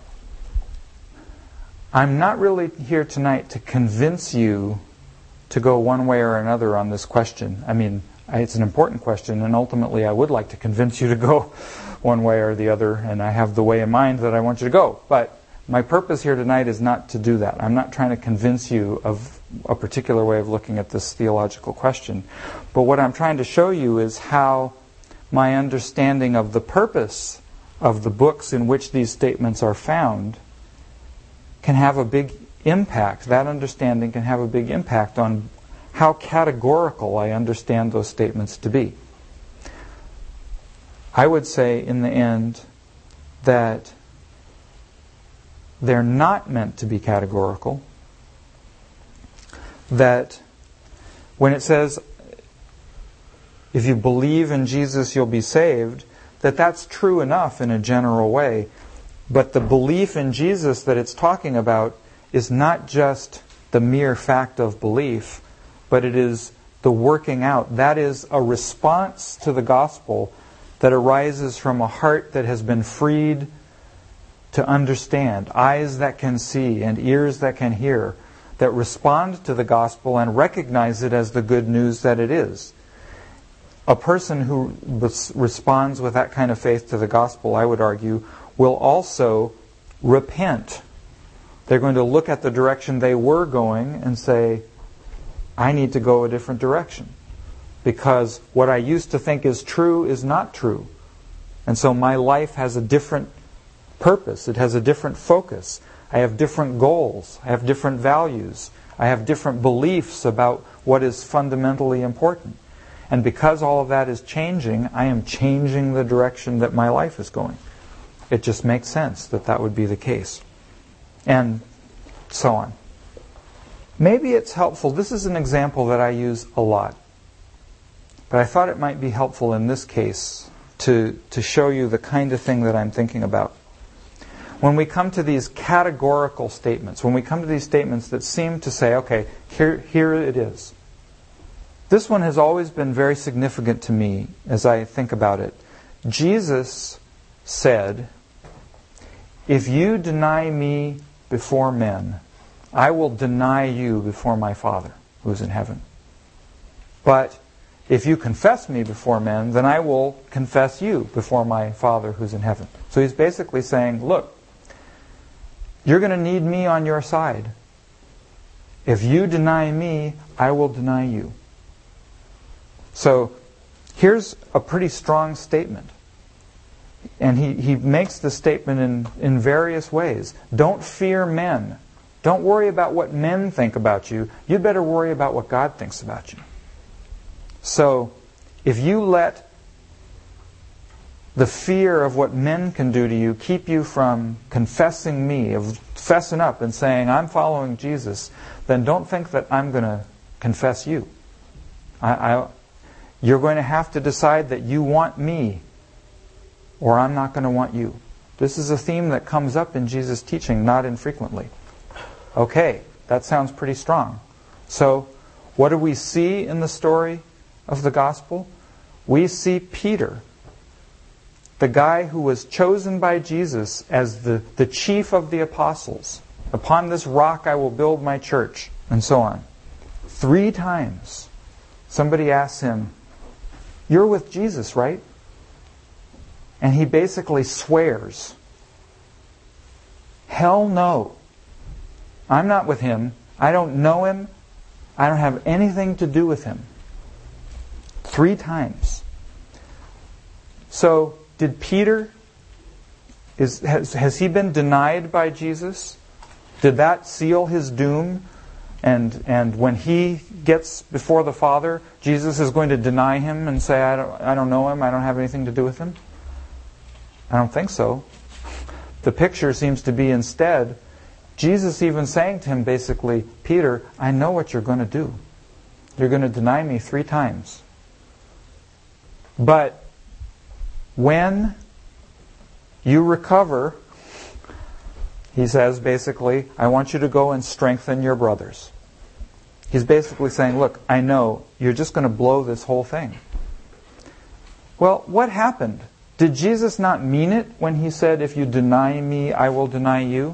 I'm not really here tonight to convince you to go one way or another on this question. I mean, it's an important question, and ultimately I would like to convince you to go one way or the other, and I have the way in mind that I want you to go. But my purpose here tonight is not to do that. I'm not trying to convince you of a particular way of looking at this theological question. But what I'm trying to show you is how my understanding of the purpose of the books in which these statements are found can have a big impact. That understanding can have a big impact on how categorical I understand those statements to be. I would say in the end that they're not meant to be categorical. That when it says, if you believe in Jesus, you'll be saved, that's true enough in a general way. But the belief in Jesus that it's talking about is not just the mere fact of belief, but it is the working out. That is a response to the gospel that arises from a heart that has been freed to understand, eyes that can see and ears that can hear, that respond to the gospel and recognize it as the good news that it is. A person who responds with that kind of faith to the gospel, I would argue, will also repent. They're going to look at the direction they were going and say, I need to go a different direction. Because what I used to think is true is not true. And so my life has a different purpose. It has a different focus. I have different goals. I have different values. I have different beliefs about what is fundamentally important. And because all of that is changing, I am changing the direction that my life is going. It just makes sense that that would be the case. And so on. Maybe it's helpful. This is an example that I use a lot. But I thought it might be helpful in this case to show you the kind of thing that I'm thinking about. when we come to these categorical statements, when we come to these statements that seem to say, okay, here it is. This one has always been very significant to me as I think about it. Jesus said, if you deny me before men, I will deny you before my Father who is in heaven. But if you confess me before men, then I will confess you before my Father who's in heaven. So he's basically saying, look, you're going to need me on your side. If you deny me, I will deny you. So here's a pretty strong statement. And he makes the statement in various ways. Don't fear men. Don't worry about what men think about you. You'd better worry about what God thinks about you. So if you let the fear of what men can do to you keep you from confessing me, of fessing up and saying, I'm following Jesus, then don't think that I'm going to confess you. You're going to have to decide that you want me, or I'm not going to want you. This is a theme that comes up in Jesus' teaching not infrequently. Okay, that sounds pretty strong. So, what do we see in the story of the gospel? We see Peter, the guy who was chosen by Jesus as the chief of the apostles. Upon this rock I will build my church, and so on. 3 times, somebody asks him, you're with Jesus, right? And he basically swears, hell no. I'm not with him. I don't know him. I don't have anything to do with him. 3 times. So, did Peter, has he been denied by Jesus? Did that seal his doom? And when he gets before the Father, Jesus is going to deny him and say, I don't know him, I don't have anything to do with him? I don't think so. The picture seems to be instead, Jesus even saying to him basically, Peter, I know what you're going to do. You're going to deny me 3 times. But when you recover, he says basically, I want you to go and strengthen your brothers. He's basically saying, look, I know you're just going to blow this whole thing. Well, what happened? Did Jesus not mean it when he said, if you deny me, I will deny you?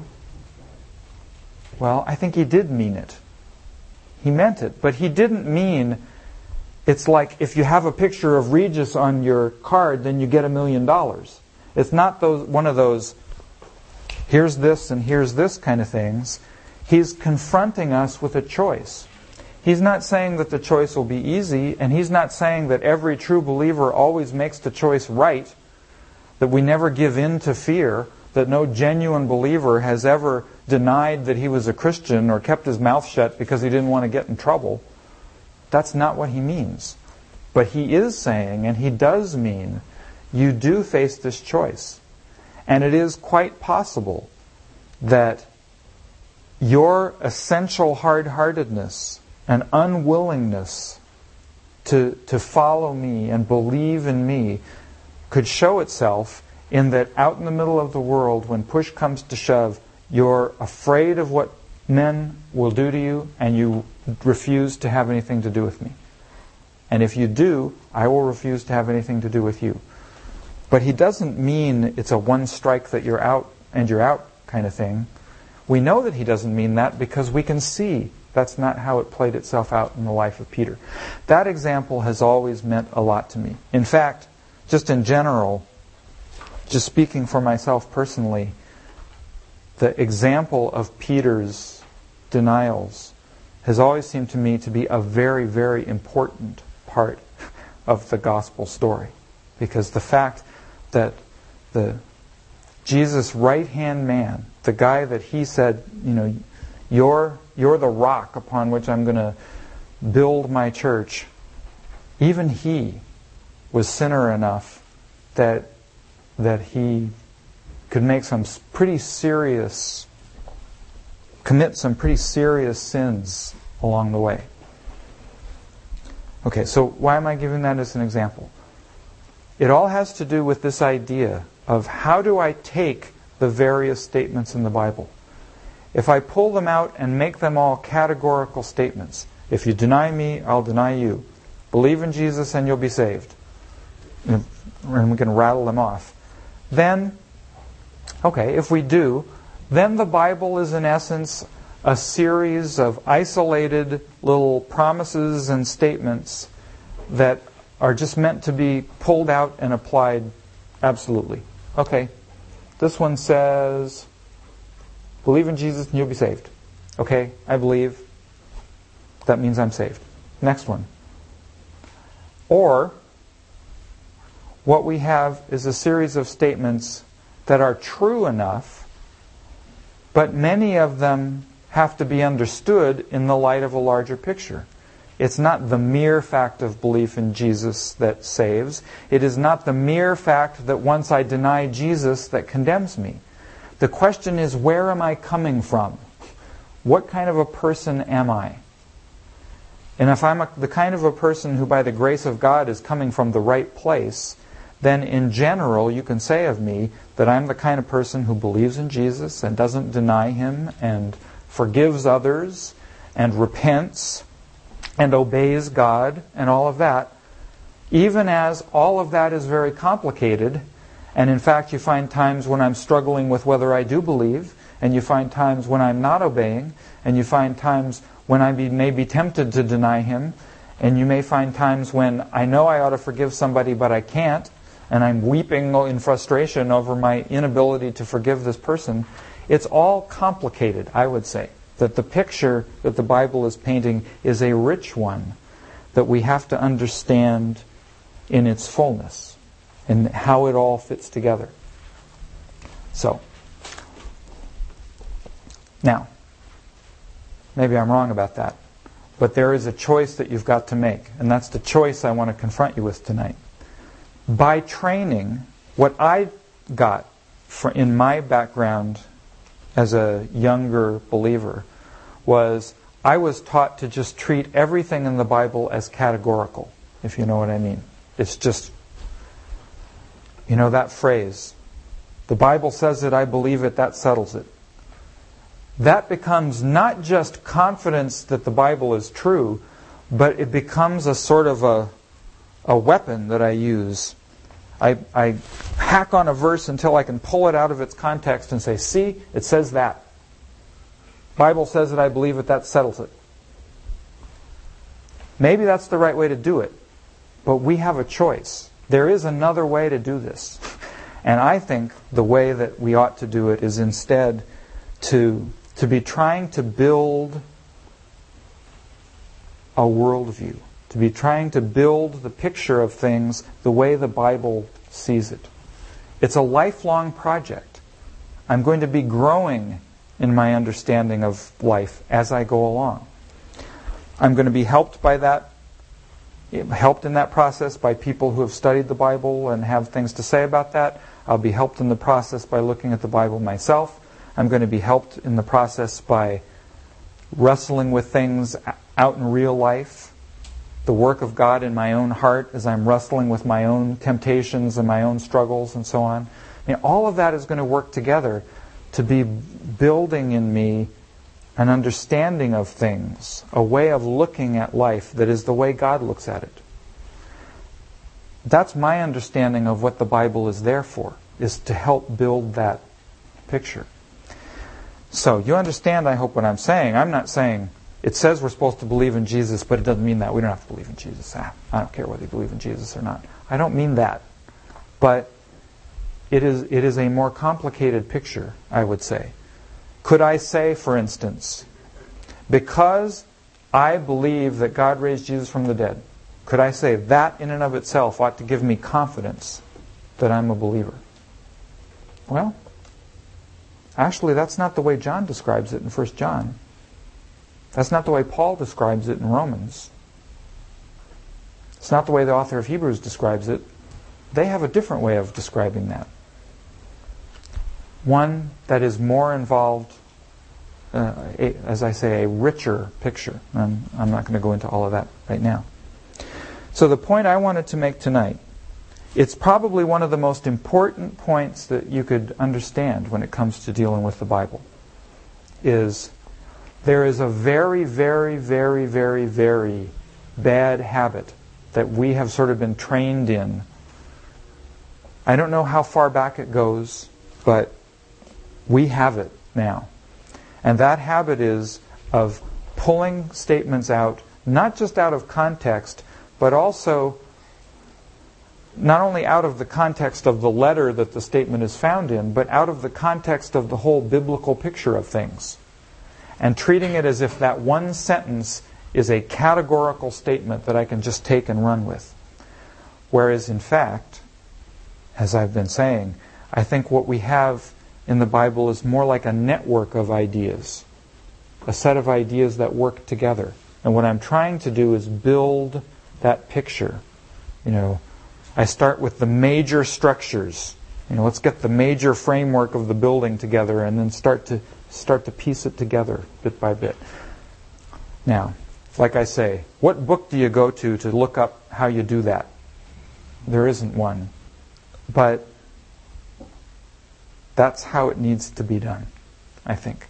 Well, I think he did mean it. He meant it. But he didn't mean, it's like if you have a picture of Regis on your card, then you get $1 million. It's not one of those, here's this and here's this kind of things. He's confronting us with a choice. He's not saying that the choice will be easy, and he's not saying that every true believer always makes the choice right, that we never give in to fear, that no genuine believer has ever denied that he was a Christian or kept his mouth shut because he didn't want to get in trouble. That's not what he means. But he is saying, and he does mean, you do face this choice. And it is quite possible that your essential hard-heartedness and unwillingness to follow me and believe in me could show itself in that out in the middle of the world, when push comes to shove, you're afraid of what men will do to you and you refuse to have anything to do with me. And if you do, I will refuse to have anything to do with you. But he doesn't mean it's a one strike that you're out and you're out kind of thing. We know that he doesn't mean that because we can see that's not how it played itself out in the life of Peter. That example has always meant a lot to me. In fact, just in general, just speaking for myself personally, the example of Peter's denials has always seemed to me to be a very, very important part of the gospel story. Because the fact that Jesus' right-hand man, the guy that he said, you're the rock upon which I'm going to build my church, even he was sinner enough that he could make commit some pretty serious sins along the way. Okay, so why am I giving that as an example? It all has to do with this idea of how do I take the various statements in the Bible. If I pull them out and make them all categorical statements, if you deny me, I'll deny you. Believe in Jesus and you'll be saved. And we can rattle them off. Then, okay, if we do, then the Bible is in essence a series of isolated little promises and statements that are just meant to be pulled out and applied absolutely. Okay, this one says, believe in Jesus and you'll be saved. Okay, I believe. That means I'm saved. Next one. Or, what we have is a series of statements that are true enough, but many of them have to be understood in the light of a larger picture. It's not the mere fact of belief in Jesus that saves. It is not the mere fact that once I deny Jesus that condemns me. The question is, where am I coming from? What kind of a person am I? And if I'm the kind of a person who by the grace of God is coming from the right place, then in general you can say of me that I'm the kind of person who believes in Jesus and doesn't deny Him and forgives others and repents and obeys God and all of that, even as all of that is very complicated. And in fact, you find times when I'm struggling with whether I do believe, and you find times when I'm not obeying, and you find times when I may be tempted to deny Him, and you may find times when I know I ought to forgive somebody but I can't, and I'm weeping in frustration over my inability to forgive this person. It's all complicated, I would say. That the picture that the Bible is painting is a rich one that we have to understand in its fullness and how it all fits together. So, now, maybe I'm wrong about that, but there is a choice that you've got to make, and that's the choice I want to confront you with tonight. By training, what I got in my background as a younger believer was I was taught to just treat everything in the Bible as categorical, if you know what I mean. It's just, you know that phrase, the Bible says it, I believe it, that settles it. That becomes not just confidence that the Bible is true, but it becomes a sort of a weapon that I use. I hack on a verse until I can pull it out of its context and say, see, it says that. Bible says it, I believe it, that settles it. Maybe that's the right way to do it, but we have a choice. There is another way to do this. And I think the way that we ought to do it is instead to be trying to build a worldview, to be trying to build the picture of things the way the Bible sees it. It's a lifelong project. I'm going to be growing in my understanding of life as I go along. I'm going to be helped by that, helped in that process by people who have studied the Bible and have things to say about that. I'll be helped in the process by looking at the Bible myself. I'm going to be helped in the process by wrestling with things out in real life, the work of God in my own heart as I'm wrestling with my own temptations and my own struggles and so on. I mean, all of that is going to work together to be building in me an understanding of things, a way of looking at life that is the way God looks at it. That's my understanding of what the Bible is there for, is to help build that picture. So, you understand, I hope, what I'm saying. I'm not saying it says we're supposed to believe in Jesus, but it doesn't mean that. We don't have to believe in Jesus. I don't care whether you believe in Jesus or not. I don't mean that. But it is a more complicated picture, I would say. Could I say, for instance, because I believe that God raised Jesus from the dead, could I say that in and of itself ought to give me confidence that I'm a believer? Well, actually, that's not the way John describes it in 1 John. That's not the way Paul describes it in Romans. It's not the way the author of Hebrews describes it. They have a different way of describing that. One that is more involved, as I say, a richer picture. And I'm not going to go into all of that right now. So the point I wanted to make tonight it's probably one of the most important points that you could understand when it comes to dealing with the Bible. Is there is a very, very, very, very, very bad habit that we have sort of been trained in. I don't know how far back it goes, but we have it now. And that habit is of pulling statements out, not just out of context, but also not only out of the context of the letter that the statement is found in, but out of the context of the whole biblical picture of things. And treating it as if that one sentence is a categorical statement that I can just take and run with. Whereas in fact, as I've been saying, I think what we have in the Bible is more like a network of ideas. A set of ideas that work together. And what I'm trying to do is build that picture. I start with the major structures. Let's get the major framework of the building together and then start to piece it together bit by bit. Now, like I say, what book do you go to look up how you do that? There isn't one. But that's how it needs to be done, I think.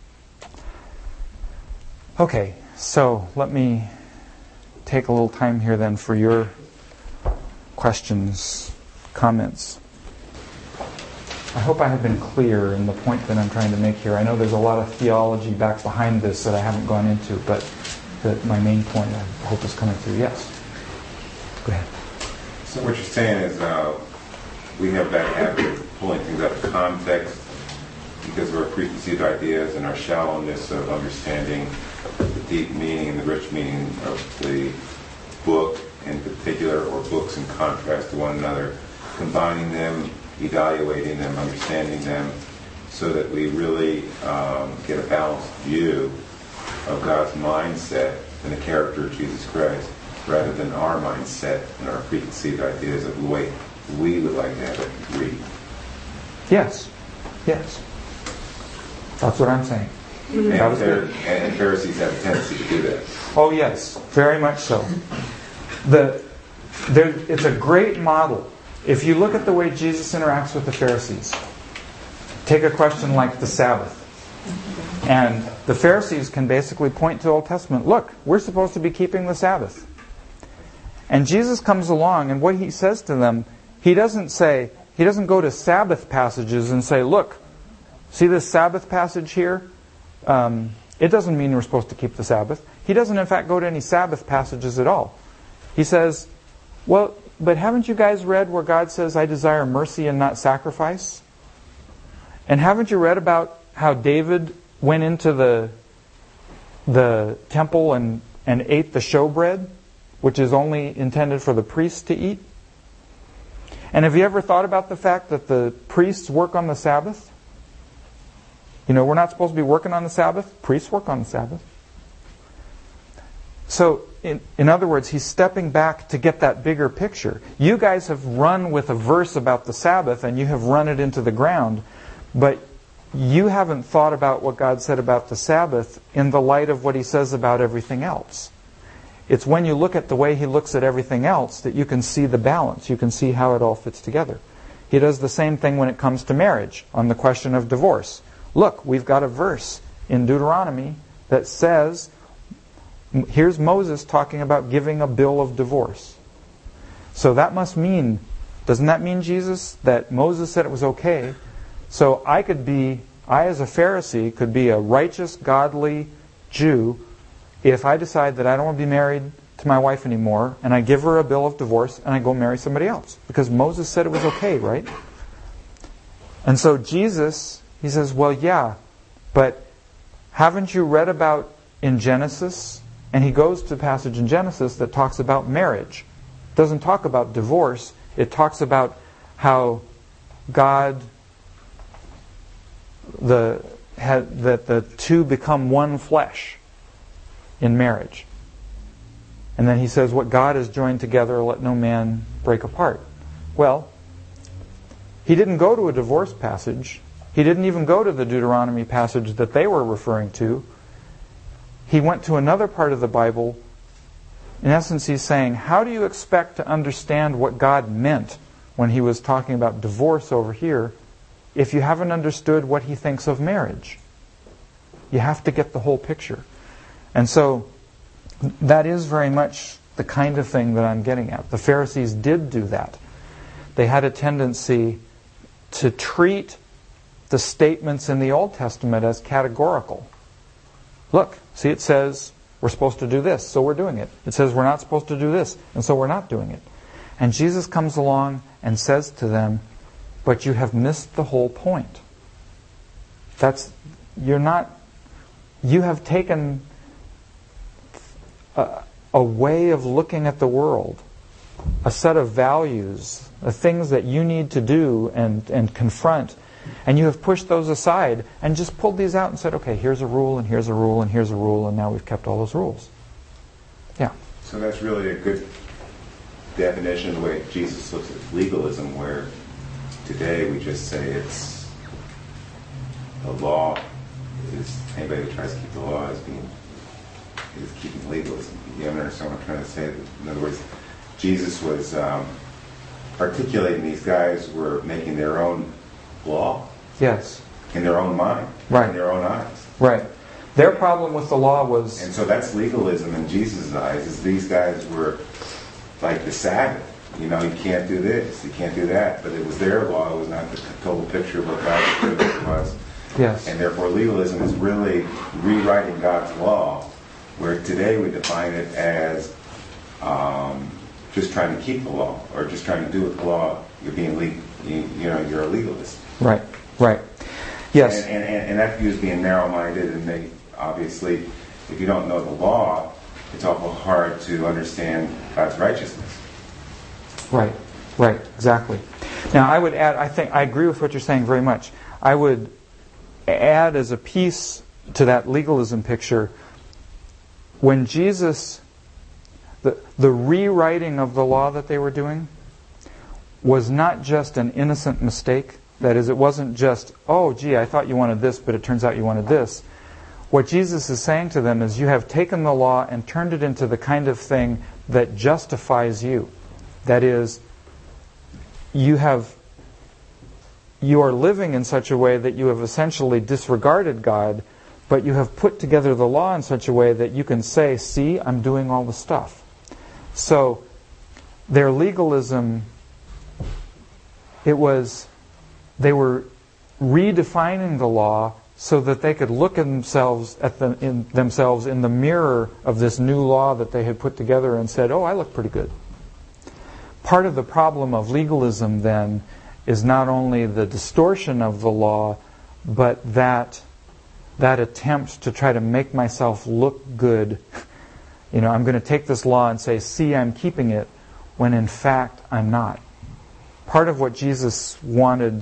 Okay, so let me take a little time here then for your questions, comments. I hope I have been clear in the point that I'm trying to make here. I know there's a lot of theology back behind this that I haven't gone into, but that my main point I hope is coming through. Yes? Go ahead. So what you're saying is we have that habit of pulling things out of context because of our preconceived ideas and our shallowness of understanding the deep meaning and the rich meaning of the book in particular, or books in contrast to one another, combining them, evaluating them, understanding them, so that we really get a balanced view of God's mindset and the character of Jesus Christ, rather than our mindset and our preconceived ideas of the way we would like to have it read. Yes. That's what I'm saying. And Pharisees have a tendency to do that. Oh yes, very much so. It's a great model. If you look at the way Jesus interacts with the Pharisees, take a question like the Sabbath. And the Pharisees can basically point to the Old Testament. Look, we're supposed to be keeping the Sabbath. And Jesus comes along, and what he says to them, he doesn't go to Sabbath passages and say, look, see this Sabbath passage here? It doesn't mean we're supposed to keep the Sabbath. He doesn't, in fact, go to any Sabbath passages at all. He says, well, but haven't you guys read where God says, I desire mercy and not sacrifice? And haven't you read about how David went into the temple and ate the showbread, which is only intended for the priests to eat? And have you ever thought about the fact that the priests work on the Sabbath? We're not supposed to be working on the Sabbath. Priests work on the Sabbath. So, in other words, he's stepping back to get that bigger picture. You guys have run with a verse about the Sabbath and you have run it into the ground, but you haven't thought about what God said about the Sabbath in the light of what he says about everything else. It's when you look at the way he looks at everything else that you can see the balance. You can see how it all fits together. He does the same thing when it comes to marriage, on the question of divorce. Look, we've got a verse in Deuteronomy that says, here's Moses talking about giving a bill of divorce. So that must mean, doesn't that mean, Jesus, that Moses said it was okay? So I as a Pharisee could be a righteous, godly Jew if I decide that I don't want to be married to my wife anymore, and I give her a bill of divorce and I go marry somebody else. Because Moses said it was okay, right? And so Jesus, he says, well, yeah, but haven't you read about in Genesis? And he goes to a passage in Genesis that talks about marriage. It doesn't talk about divorce. It talks about how God, that the two become one flesh in marriage. And then he says, what God has joined together, let no man break apart. Well, he didn't go to a divorce passage. He didn't even go to the Deuteronomy passage that they were referring to. He went to another part of the Bible. In essence, he's saying, how do you expect to understand what God meant when he was talking about divorce over here, if you haven't understood what he thinks of marriage. You have to get the whole picture. And so that is very much the kind of thing that I'm getting at. The Pharisees did do that. They had a tendency to treat the statements in the Old Testament as categorical. Look, see, it says we're supposed to do this, so we're doing it. It says we're not supposed to do this, and so we're not doing it. And Jesus comes along and says to them, but you have missed the whole point. You have taken a way of looking at the world, a set of values, the things that you need to do and confront, and you have pushed those aside and just pulled these out and said, okay, here's a rule, and here's a rule, and here's a rule, and now we've kept all those rules. Yeah. So that's really a good definition of the way Jesus looks at legalism, where today we just say it's the law is, anybody who tries to keep the law is keeping legalism. You understand what I'm trying to say? In other words, Jesus was articulating these guys were making their own law. Yes. In their own mind. Right. In their own eyes. Right. Their problem with the law was... And so that's legalism in Jesus' eyes, is these guys were like the Sabbath. You can't do this, you can't do that. But it was their law, it was not the total picture of what God's was. Yes. And therefore legalism is really rewriting God's law, where today we define it as just trying to keep the law, or just trying to do with the law. You're being you're a legalist. Right. Right. Yes. And that view is being narrow-minded, and they obviously, if you don't know the law, it's awful hard to understand God's righteousness. Right. Right. Exactly. Now, I would add, I agree with what you're saying very much. I would add as a piece to that legalism picture, when Jesus, the rewriting of the law that they were doing was not just an innocent mistake. That is, it wasn't just, oh, gee, I thought you wanted this, but it turns out you wanted this. What Jesus is saying to them is, you have taken the law and turned it into the kind of thing that justifies you. That is, you are living in such a way that you have essentially disregarded God, but you have put together the law in such a way that you can say, see, I'm doing all the stuff. So, their legalism, they were redefining the law so that they could look at themselves in the mirror of this new law that they had put together and said, oh, I look pretty good. Part of the problem of legalism, then, is not only the distortion of the law, but that attempt to try to make myself look good. I'm going to take this law and say, see, I'm keeping it, when in fact I'm not. Part of what Jesus wanted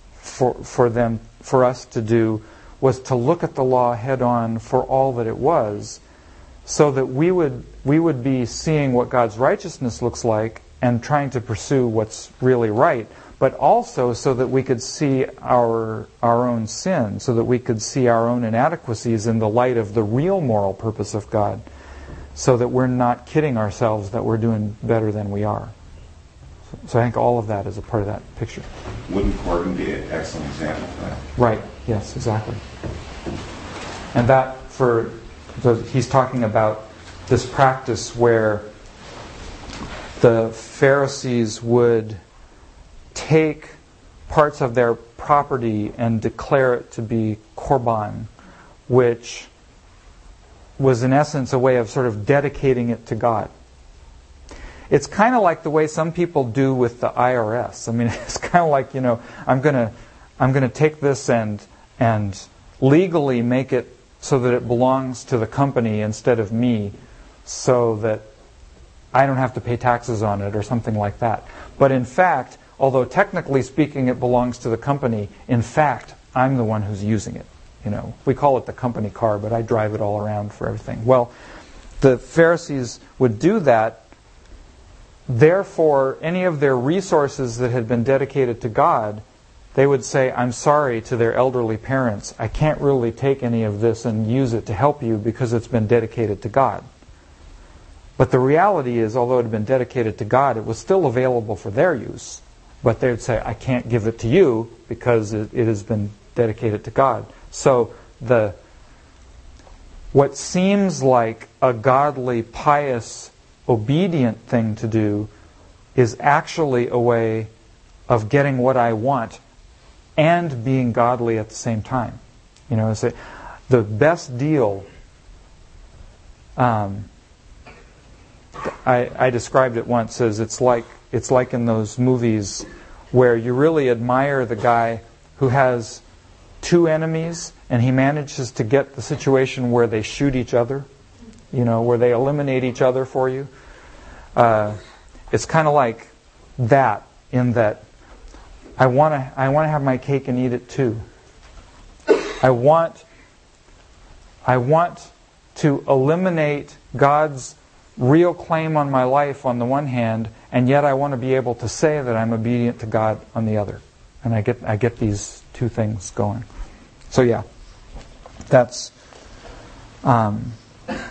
for us to do was to look at the law head on for all that it was, so that we would be seeing what God's righteousness looks like and trying to pursue what's really right, but also so that we could see our own sin, so that we could see our own inadequacies in the light of the real moral purpose of God, so that we're not kidding ourselves that we're doing better than we are. So I think all of that is a part of that picture. Wouldn't Corbin be an excellent example of that? Right. Yes, exactly. And he's talking about this practice where the Pharisees would take parts of their property and declare it to be korban, which was in essence a way of sort of dedicating it to God. It's kind of like the way some people do with the IRS. I mean, it's kind of like, I'm going to take this and legally make it so that it belongs to the company instead of me, so that I don't have to pay taxes on it or something like that. But in fact, although technically speaking it belongs to the company, in fact, I'm the one who's using it. We call it the company car, but I drive it all around for everything. Well, the Pharisees would do that. Therefore, any of their resources that had been dedicated to God, they would say, I'm sorry to their elderly parents. I can't really take any of this and use it to help you because it's been dedicated to God. But the reality is, although it had been dedicated to God, it was still available for their use. But they would say, I can't give it to you because it has been dedicated to God. So what seems like a godly, pious, obedient thing to do is actually a way of getting what I want and being godly at the same time. The best deal, I described it once as it's like in those movies where you really admire the guy who has two enemies and he manages to get the situation where they shoot each other, where they eliminate each other for you. It's kind of like that, in that I want to have my cake and eat it too. I want to eliminate God's real claim on my life on the one hand, and yet I want to be able to say that I'm obedient to God on the other. And I get these two things going. So yeah, that's okay.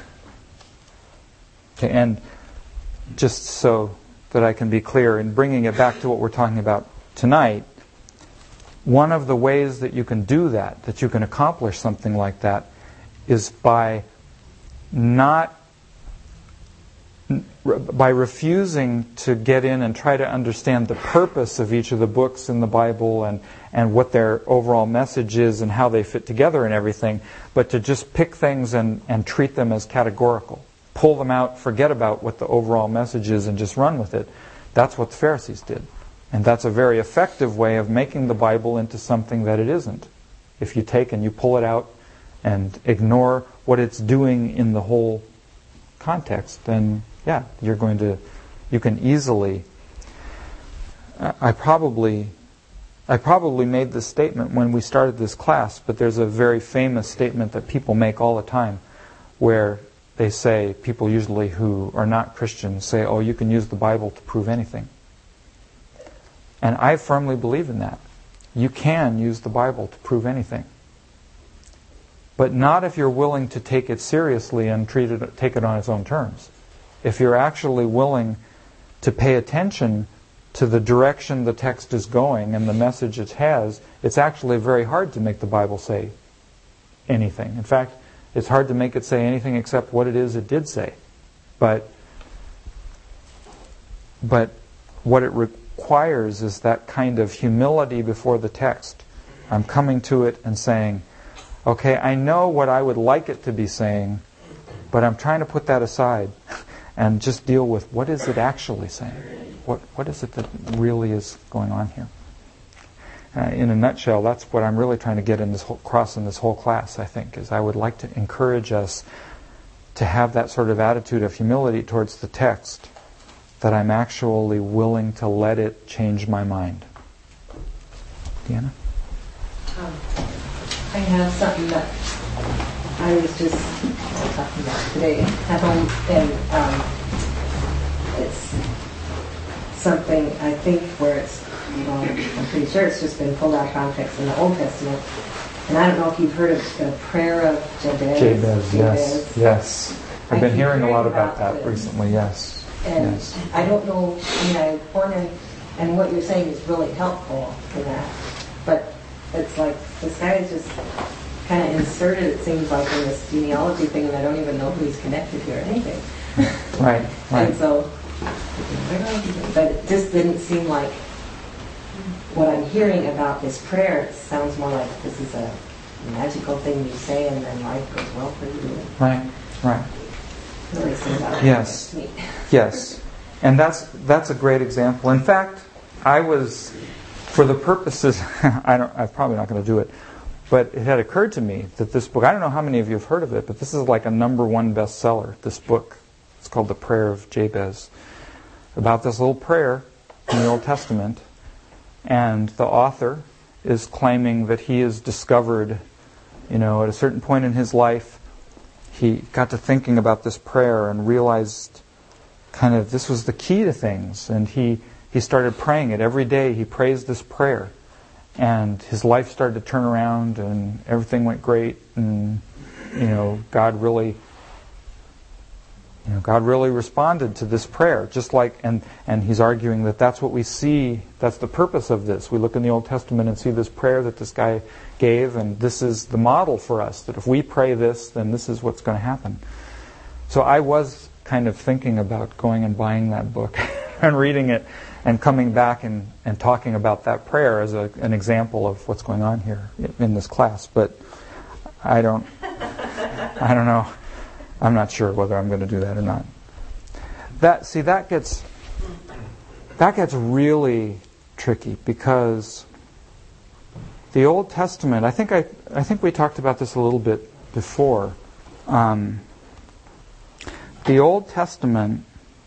And just so that I can be clear in bringing it back to what we're talking about tonight, one of the ways that you can do that you can accomplish something like that, is by refusing to get in and try to understand the purpose of each of the books in the Bible and what their overall message is and how they fit together and everything, but to just pick things and treat them as categorical. Pull them out, forget about what the overall message is, and just run with it. That's what the Pharisees did. And that's a very effective way of making the Bible into something that it isn't. If you take and you pull it out and ignore what it's doing in the whole context, then yeah, you can easily. I probably made this statement when we started this class, but there's a very famous statement that people make all the time, where they say, people usually who are not Christians say, oh, you can use the Bible to prove anything. And I firmly believe in that. You can use the Bible to prove anything. But not if you're willing to take it seriously and take it on its own terms. If you're actually willing to pay attention to the direction the text is going and the message it has, it's actually very hard to make the Bible say anything. In fact, it's hard to make it say anything except what it is it did say. But what it requires is that kind of humility before the text. I'm coming to it and saying, okay, I know what I would like it to be saying, but I'm trying to put that aside and just deal with what is it actually saying? What is it that really is going on here? In a nutshell, that's what I'm really trying to get across in this whole class, I think, is I would like to encourage us to have that sort of attitude of humility towards the text, that I'm actually willing to let it change my mind. Deanna? I have something that I was just talking about today at home, and it's something I think where it's, I'm pretty sure it's just been pulled out of context in the Old Testament. And I don't know if you've heard of the prayer of Jabez. Yes. I've been hearing a lot about that recently, yes. And yes. I don't know, I wonder, and what you're saying is really helpful for that. But it's like, this guy is just kind of inserted, it seems like, in this genealogy thing, and I don't even know who he's connected to or anything. Right. And so, but it just didn't seem like what I'm hearing about this prayer. It sounds more like this is a magical thing you say and then life goes well for you. Right. It really seems out of Yes. to me. Yes. And that's a great example. In fact, I was, for the purposes, I'm probably not going to do it, but it had occurred to me that this book, I don't know how many of you have heard of it, but this is like a #1 bestseller, this book. It's called The Prayer of Jabez. About this little prayer in the Old Testament, and the author is claiming that he has discovered, at a certain point in his life, he got to thinking about this prayer and realized kind of this was the key to things, and he started praying it every day. He prays this prayer, and his life started to turn around, and everything went great, and God really God really responded to this prayer, just like, and he's arguing that that's what we see, that's the purpose of this. We look in the Old Testament and see this prayer that this guy gave, and this is the model for us, that if we pray this, then this is what's going to happen. So I was kind of thinking about going and buying that book and reading it and coming back and talking about that prayer as an example of what's going on here in this class. But I don't know. I'm not sure whether I'm going to do that or not. That gets really tricky, because the Old Testament, I think we talked about this a little bit before. The Old Testament,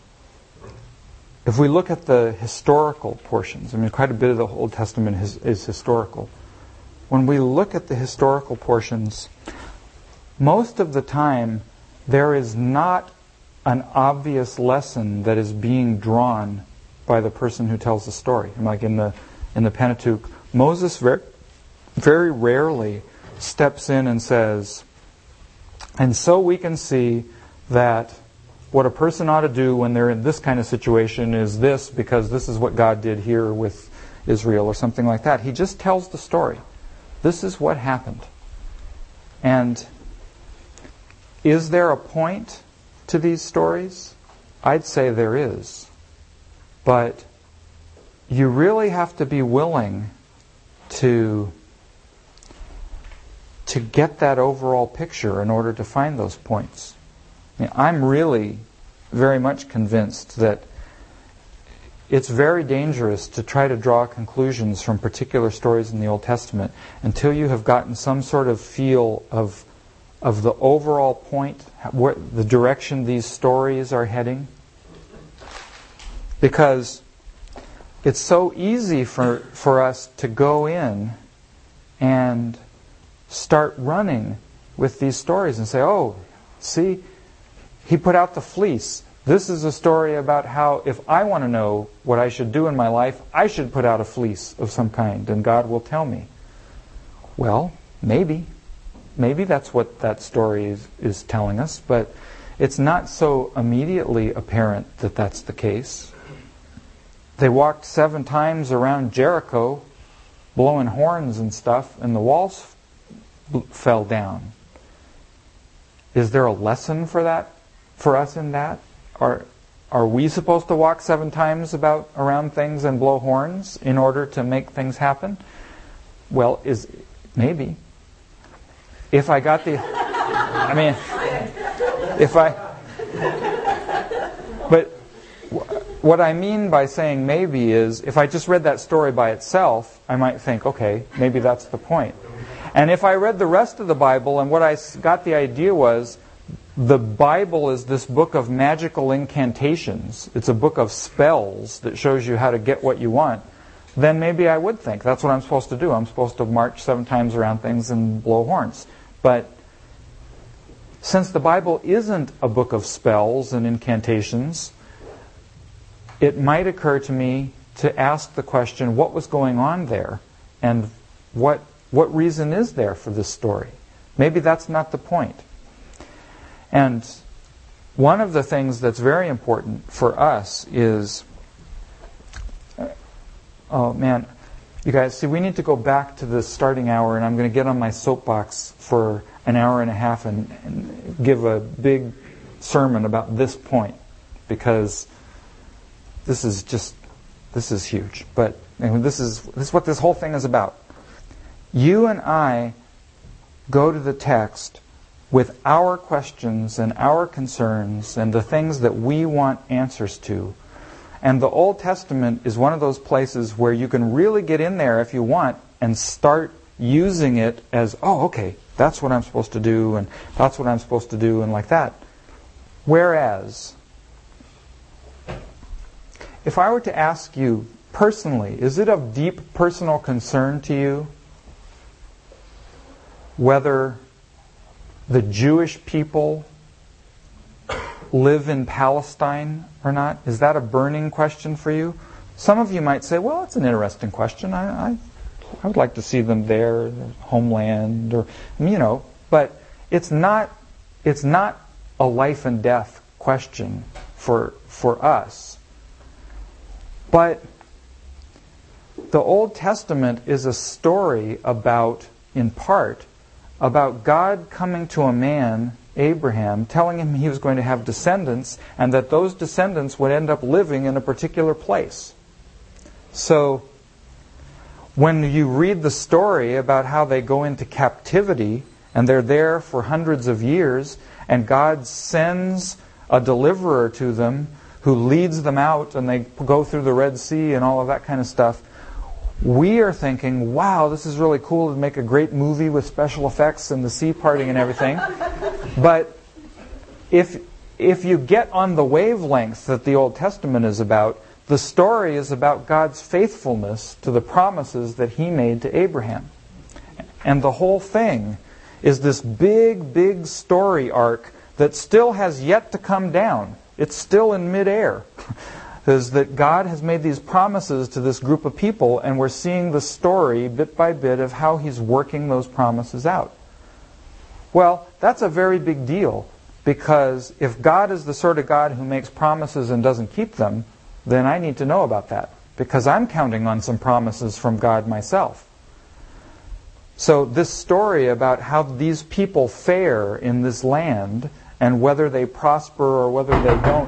if we look at the historical portions, quite a bit of the Old Testament is historical. When we look at the historical portions, most of the time there is not an obvious lesson that is being drawn by the person who tells the story. Like in the Pentateuch, Moses very rarely steps in and says, and so we can see that what a person ought to do when they're in this kind of situation is this, because this is what God did here with Israel, or something like that. He just tells the story. This is what happened. And is there a point to these stories? I'd say there is. But you really have to be willing to get that overall picture in order to find those points. I'm really very much convinced that it's very dangerous to try to draw conclusions from particular stories in the Old Testament until you have gotten some sort of feel of the overall point, the direction these stories are heading. Because it's so easy for us to go in and start running with these stories and say, oh, see, he put out the fleece. This is a story about how if I want to know what I should do in my life, I should put out a fleece of some kind, and God will tell me. Well, maybe. Maybe that's what that story is telling us, but it's not so immediately apparent that that's the case. They walked 7 times around Jericho, blowing horns and stuff, and the walls fell down. Is there a lesson for us in that? Are we supposed to walk 7 times around things and blow horns in order to make things happen? Well, maybe. If I got but what I mean by saying maybe is, if I just read that story by itself, I might think, okay, maybe that's the point. And if I read the rest of the Bible, and what I got the idea was, the Bible is this book of magical incantations. It's a book of spells that shows you how to get what you want. Then maybe I would think, that's what I'm supposed to do. I'm supposed to march 7 times around things and blow horns. But since the Bible isn't a book of spells and incantations, it might occur to me to ask the question, what was going on there? And what reason is there for this story? Maybe that's not the point. And one of the things that's very important for us is, oh man, you guys, see, we need to go back to the starting hour, and I'm going to get on my soapbox for an hour and a half and give a big sermon about this point, because this is huge. But this is what this whole thing is about. You and I go to the text with our questions and our concerns and the things that we want answers to. And the Old Testament is one of those places where you can really get in there if you want and start using it as, oh, okay, that's what I'm supposed to do, and that's what I'm supposed to do, and like that. Whereas, if I were to ask you personally, is it of deep personal concern to you whether the Jewish people live in Palestine or not? Is that a burning question for you? Some of you might say, well, it's an interesting question. I would like to see them there, their homeland, or but it's not a life and death question for us. But the Old Testament is a story about, in part, about God coming to a man, Abraham, telling him he was going to have descendants, and that those descendants would end up living in a particular place. So, when you read the story about how they go into captivity, and they're there for hundreds of years, and God sends a deliverer to them who leads them out, and they go through the Red Sea and all of that kind of stuff, we are thinking, wow, this is really cool to make a great movie with special effects and the sea parting and everything. But if you get on the wavelength that the Old Testament is about, the story is about God's faithfulness to the promises that He made to Abraham. And the whole thing is this big, big story arc that still has yet to come down. It's still in midair. Is that God has made these promises to this group of people, and we're seeing the story bit by bit of how He's working those promises out. Well, that's a very big deal, because if God is the sort of God who makes promises and doesn't keep them, then I need to know about that, because I'm counting on some promises from God myself. So this story about how these people fare in this land, and whether they prosper or whether they don't...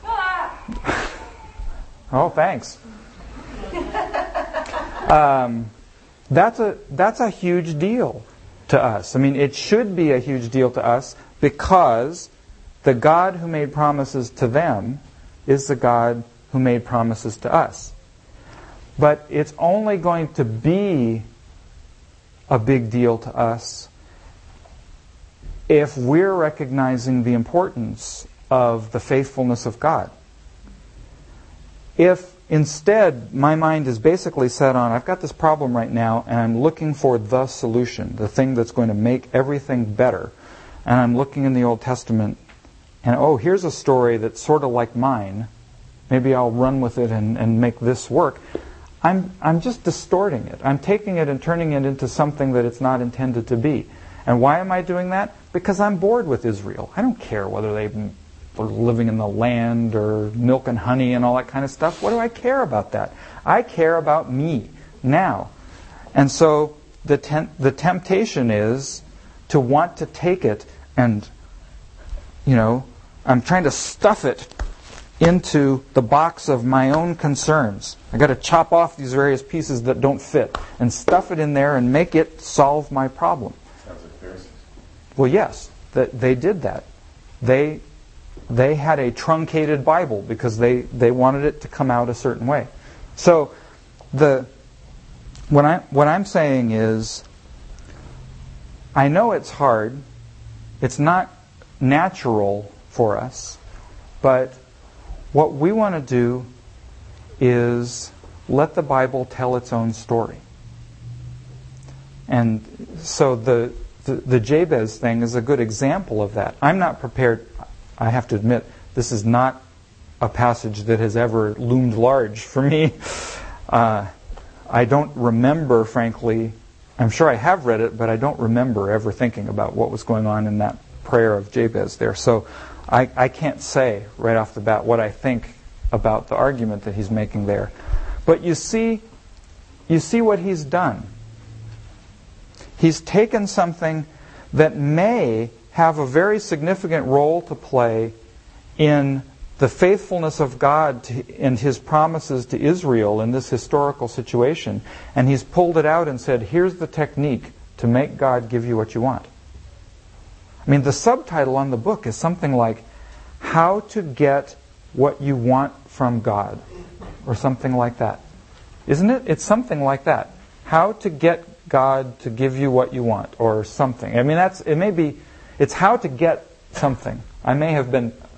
Oh, thanks. That's a huge deal to us. I mean, it should be a huge deal to us, because the God who made promises to them is the God who made promises to us. But it's only going to be a big deal to us if we're recognizing the importance of the faithfulness of God. If instead my mind is basically set on, I've got this problem right now, and I'm looking for the solution, the thing that's going to make everything better, and I'm looking in the Old Testament, and oh, here's a story that's sort of like mine, maybe I'll run with it and make this work, I'm just distorting it. I'm taking it and turning it into something that it's not intended to be. And why am I doing that? Because I'm bored with Israel. I don't care whether they're living in the land or milk and honey and all that kind of stuff. What do I care about that? I care about me now. And so the temptation is to want to take it and, I'm trying to stuff it into the box of my own concerns. I've got to chop off these various pieces that don't fit and stuff it in there and make it solve my problem. Sounds like Pharisees. Well, yes, they did that. They had a truncated Bible because they wanted it to come out a certain way. So what I'm saying is, I know it's hard. It's not natural for us, but what we want to do is let the Bible tell its own story. And so the Jabez thing is a good example of that. I'm not prepared, I have to admit, this is not a passage that has ever loomed large for me. I don't remember, frankly, I'm sure I have read it, but I don't remember ever thinking about what was going on in that prayer of Jabez there. So I can't say right off the bat what I think about the argument that he's making there. But you see what he's done. He's taken something that may have a very significant role to play in the faithfulness of God and His promises to Israel in this historical situation, and he's pulled it out and said, here's the technique to make God give you what you want. I mean, the subtitle on the book is something like, How to Get What You Want from God, or something like that. Isn't it? It's something like that. How to get God to give you what you want, or something. I mean, it's how to get something. I may have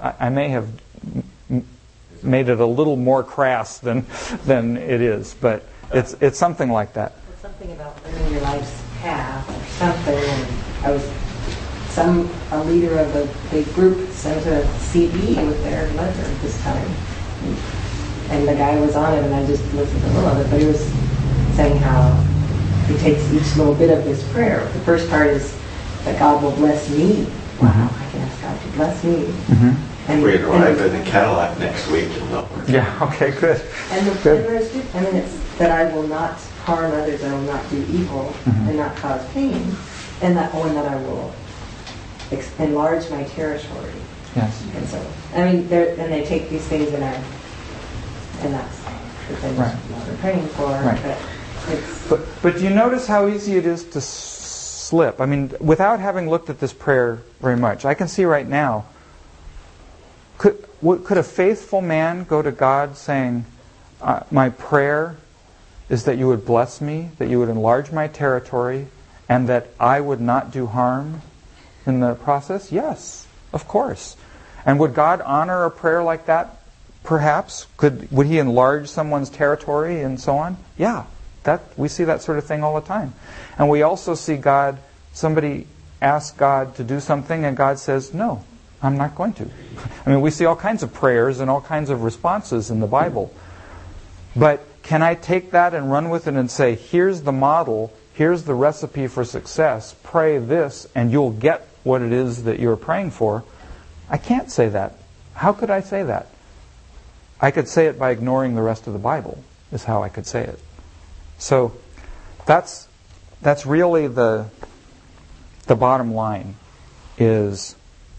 made it a little more crass than it is, but it's something like that. It's something about learning your life's path or something. And a leader of a big group sent a CD with their letter this time, and the guy was on it, and I just listened to a little of it. But he was saying how he takes each little bit of his prayer. The first part is that God will bless me. Wow, I can ask God to bless me. Mm-hmm. And, We're driving the Cadillac next week. Yeah, okay, good. And there's, I mean, it's that I will not harm others, I will not do evil, and not cause pain, and that I will enlarge my territory. Yes. And so, I mean, and they take these things and that's the things we're praying for. Right. But you notice how easy it is to slip. I mean, without having looked at this prayer very much, I can see right now, could a faithful man go to God saying, my prayer is that you would bless me, that you would enlarge my territory, and that I would not do harm in the process? Yes, of course. And would God honor a prayer like that, perhaps? Would He enlarge someone's territory and so on? Yeah, we see that sort of thing all the time. And we also see somebody ask God to do something and God says, no, I'm not going to. I mean, we see all kinds of prayers and all kinds of responses in the Bible. But can I take that and run with it and say, here's the model, here's the recipe for success, pray this and you'll get what it is that you're praying for? I can't say that. How could I say that? I could say it by ignoring the rest of the Bible, is how I could say it. So that's really the bottom line, is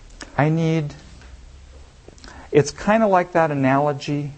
it's kind of like that analogy,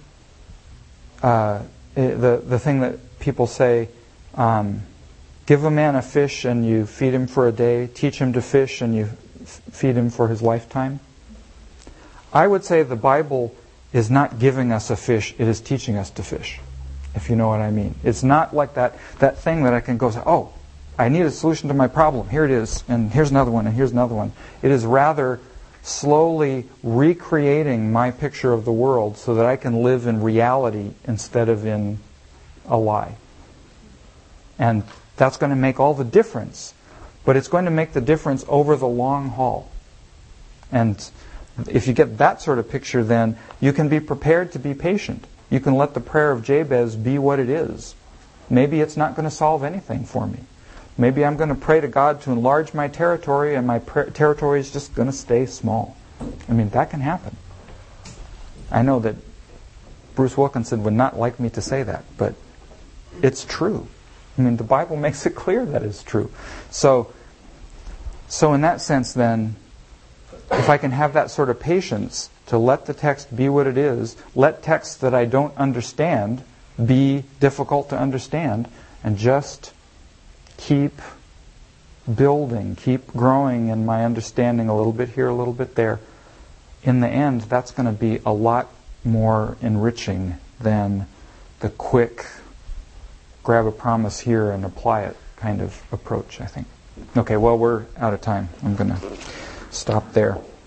the thing that people say, give a man a fish and you feed him for a day, teach him to fish and you feed him for his lifetime. I would say the Bible is not giving us a fish, it is teaching us to fish, if you know what I mean. It's not like that thing that I can go say, oh, I need a solution to my problem, here it is, and here's another one, and here's another one. It is rather slowly recreating my picture of the world so that I can live in reality instead of in a lie. And that's going to make all the difference. But it's going to make the difference over the long haul. And if you get that sort of picture, then you can be prepared to be patient. You can let the prayer of Jabez be what it is. Maybe it's not going to solve anything for me. Maybe I'm going to pray to God to enlarge my territory and my territory is just going to stay small. I mean, that can happen. I know that Bruce Wilkinson would not like me to say that, but it's true. I mean, the Bible makes it clear that it's true. So in that sense, then, if I can have that sort of patience to let the text be what it is, let texts that I don't understand be difficult to understand, and just keep building, keep growing in my understanding a little bit here, a little bit there, in the end, that's going to be a lot more enriching than the quick grab a promise here and apply it kind of approach, I think. Okay, well, we're out of time. I'm going to stop there.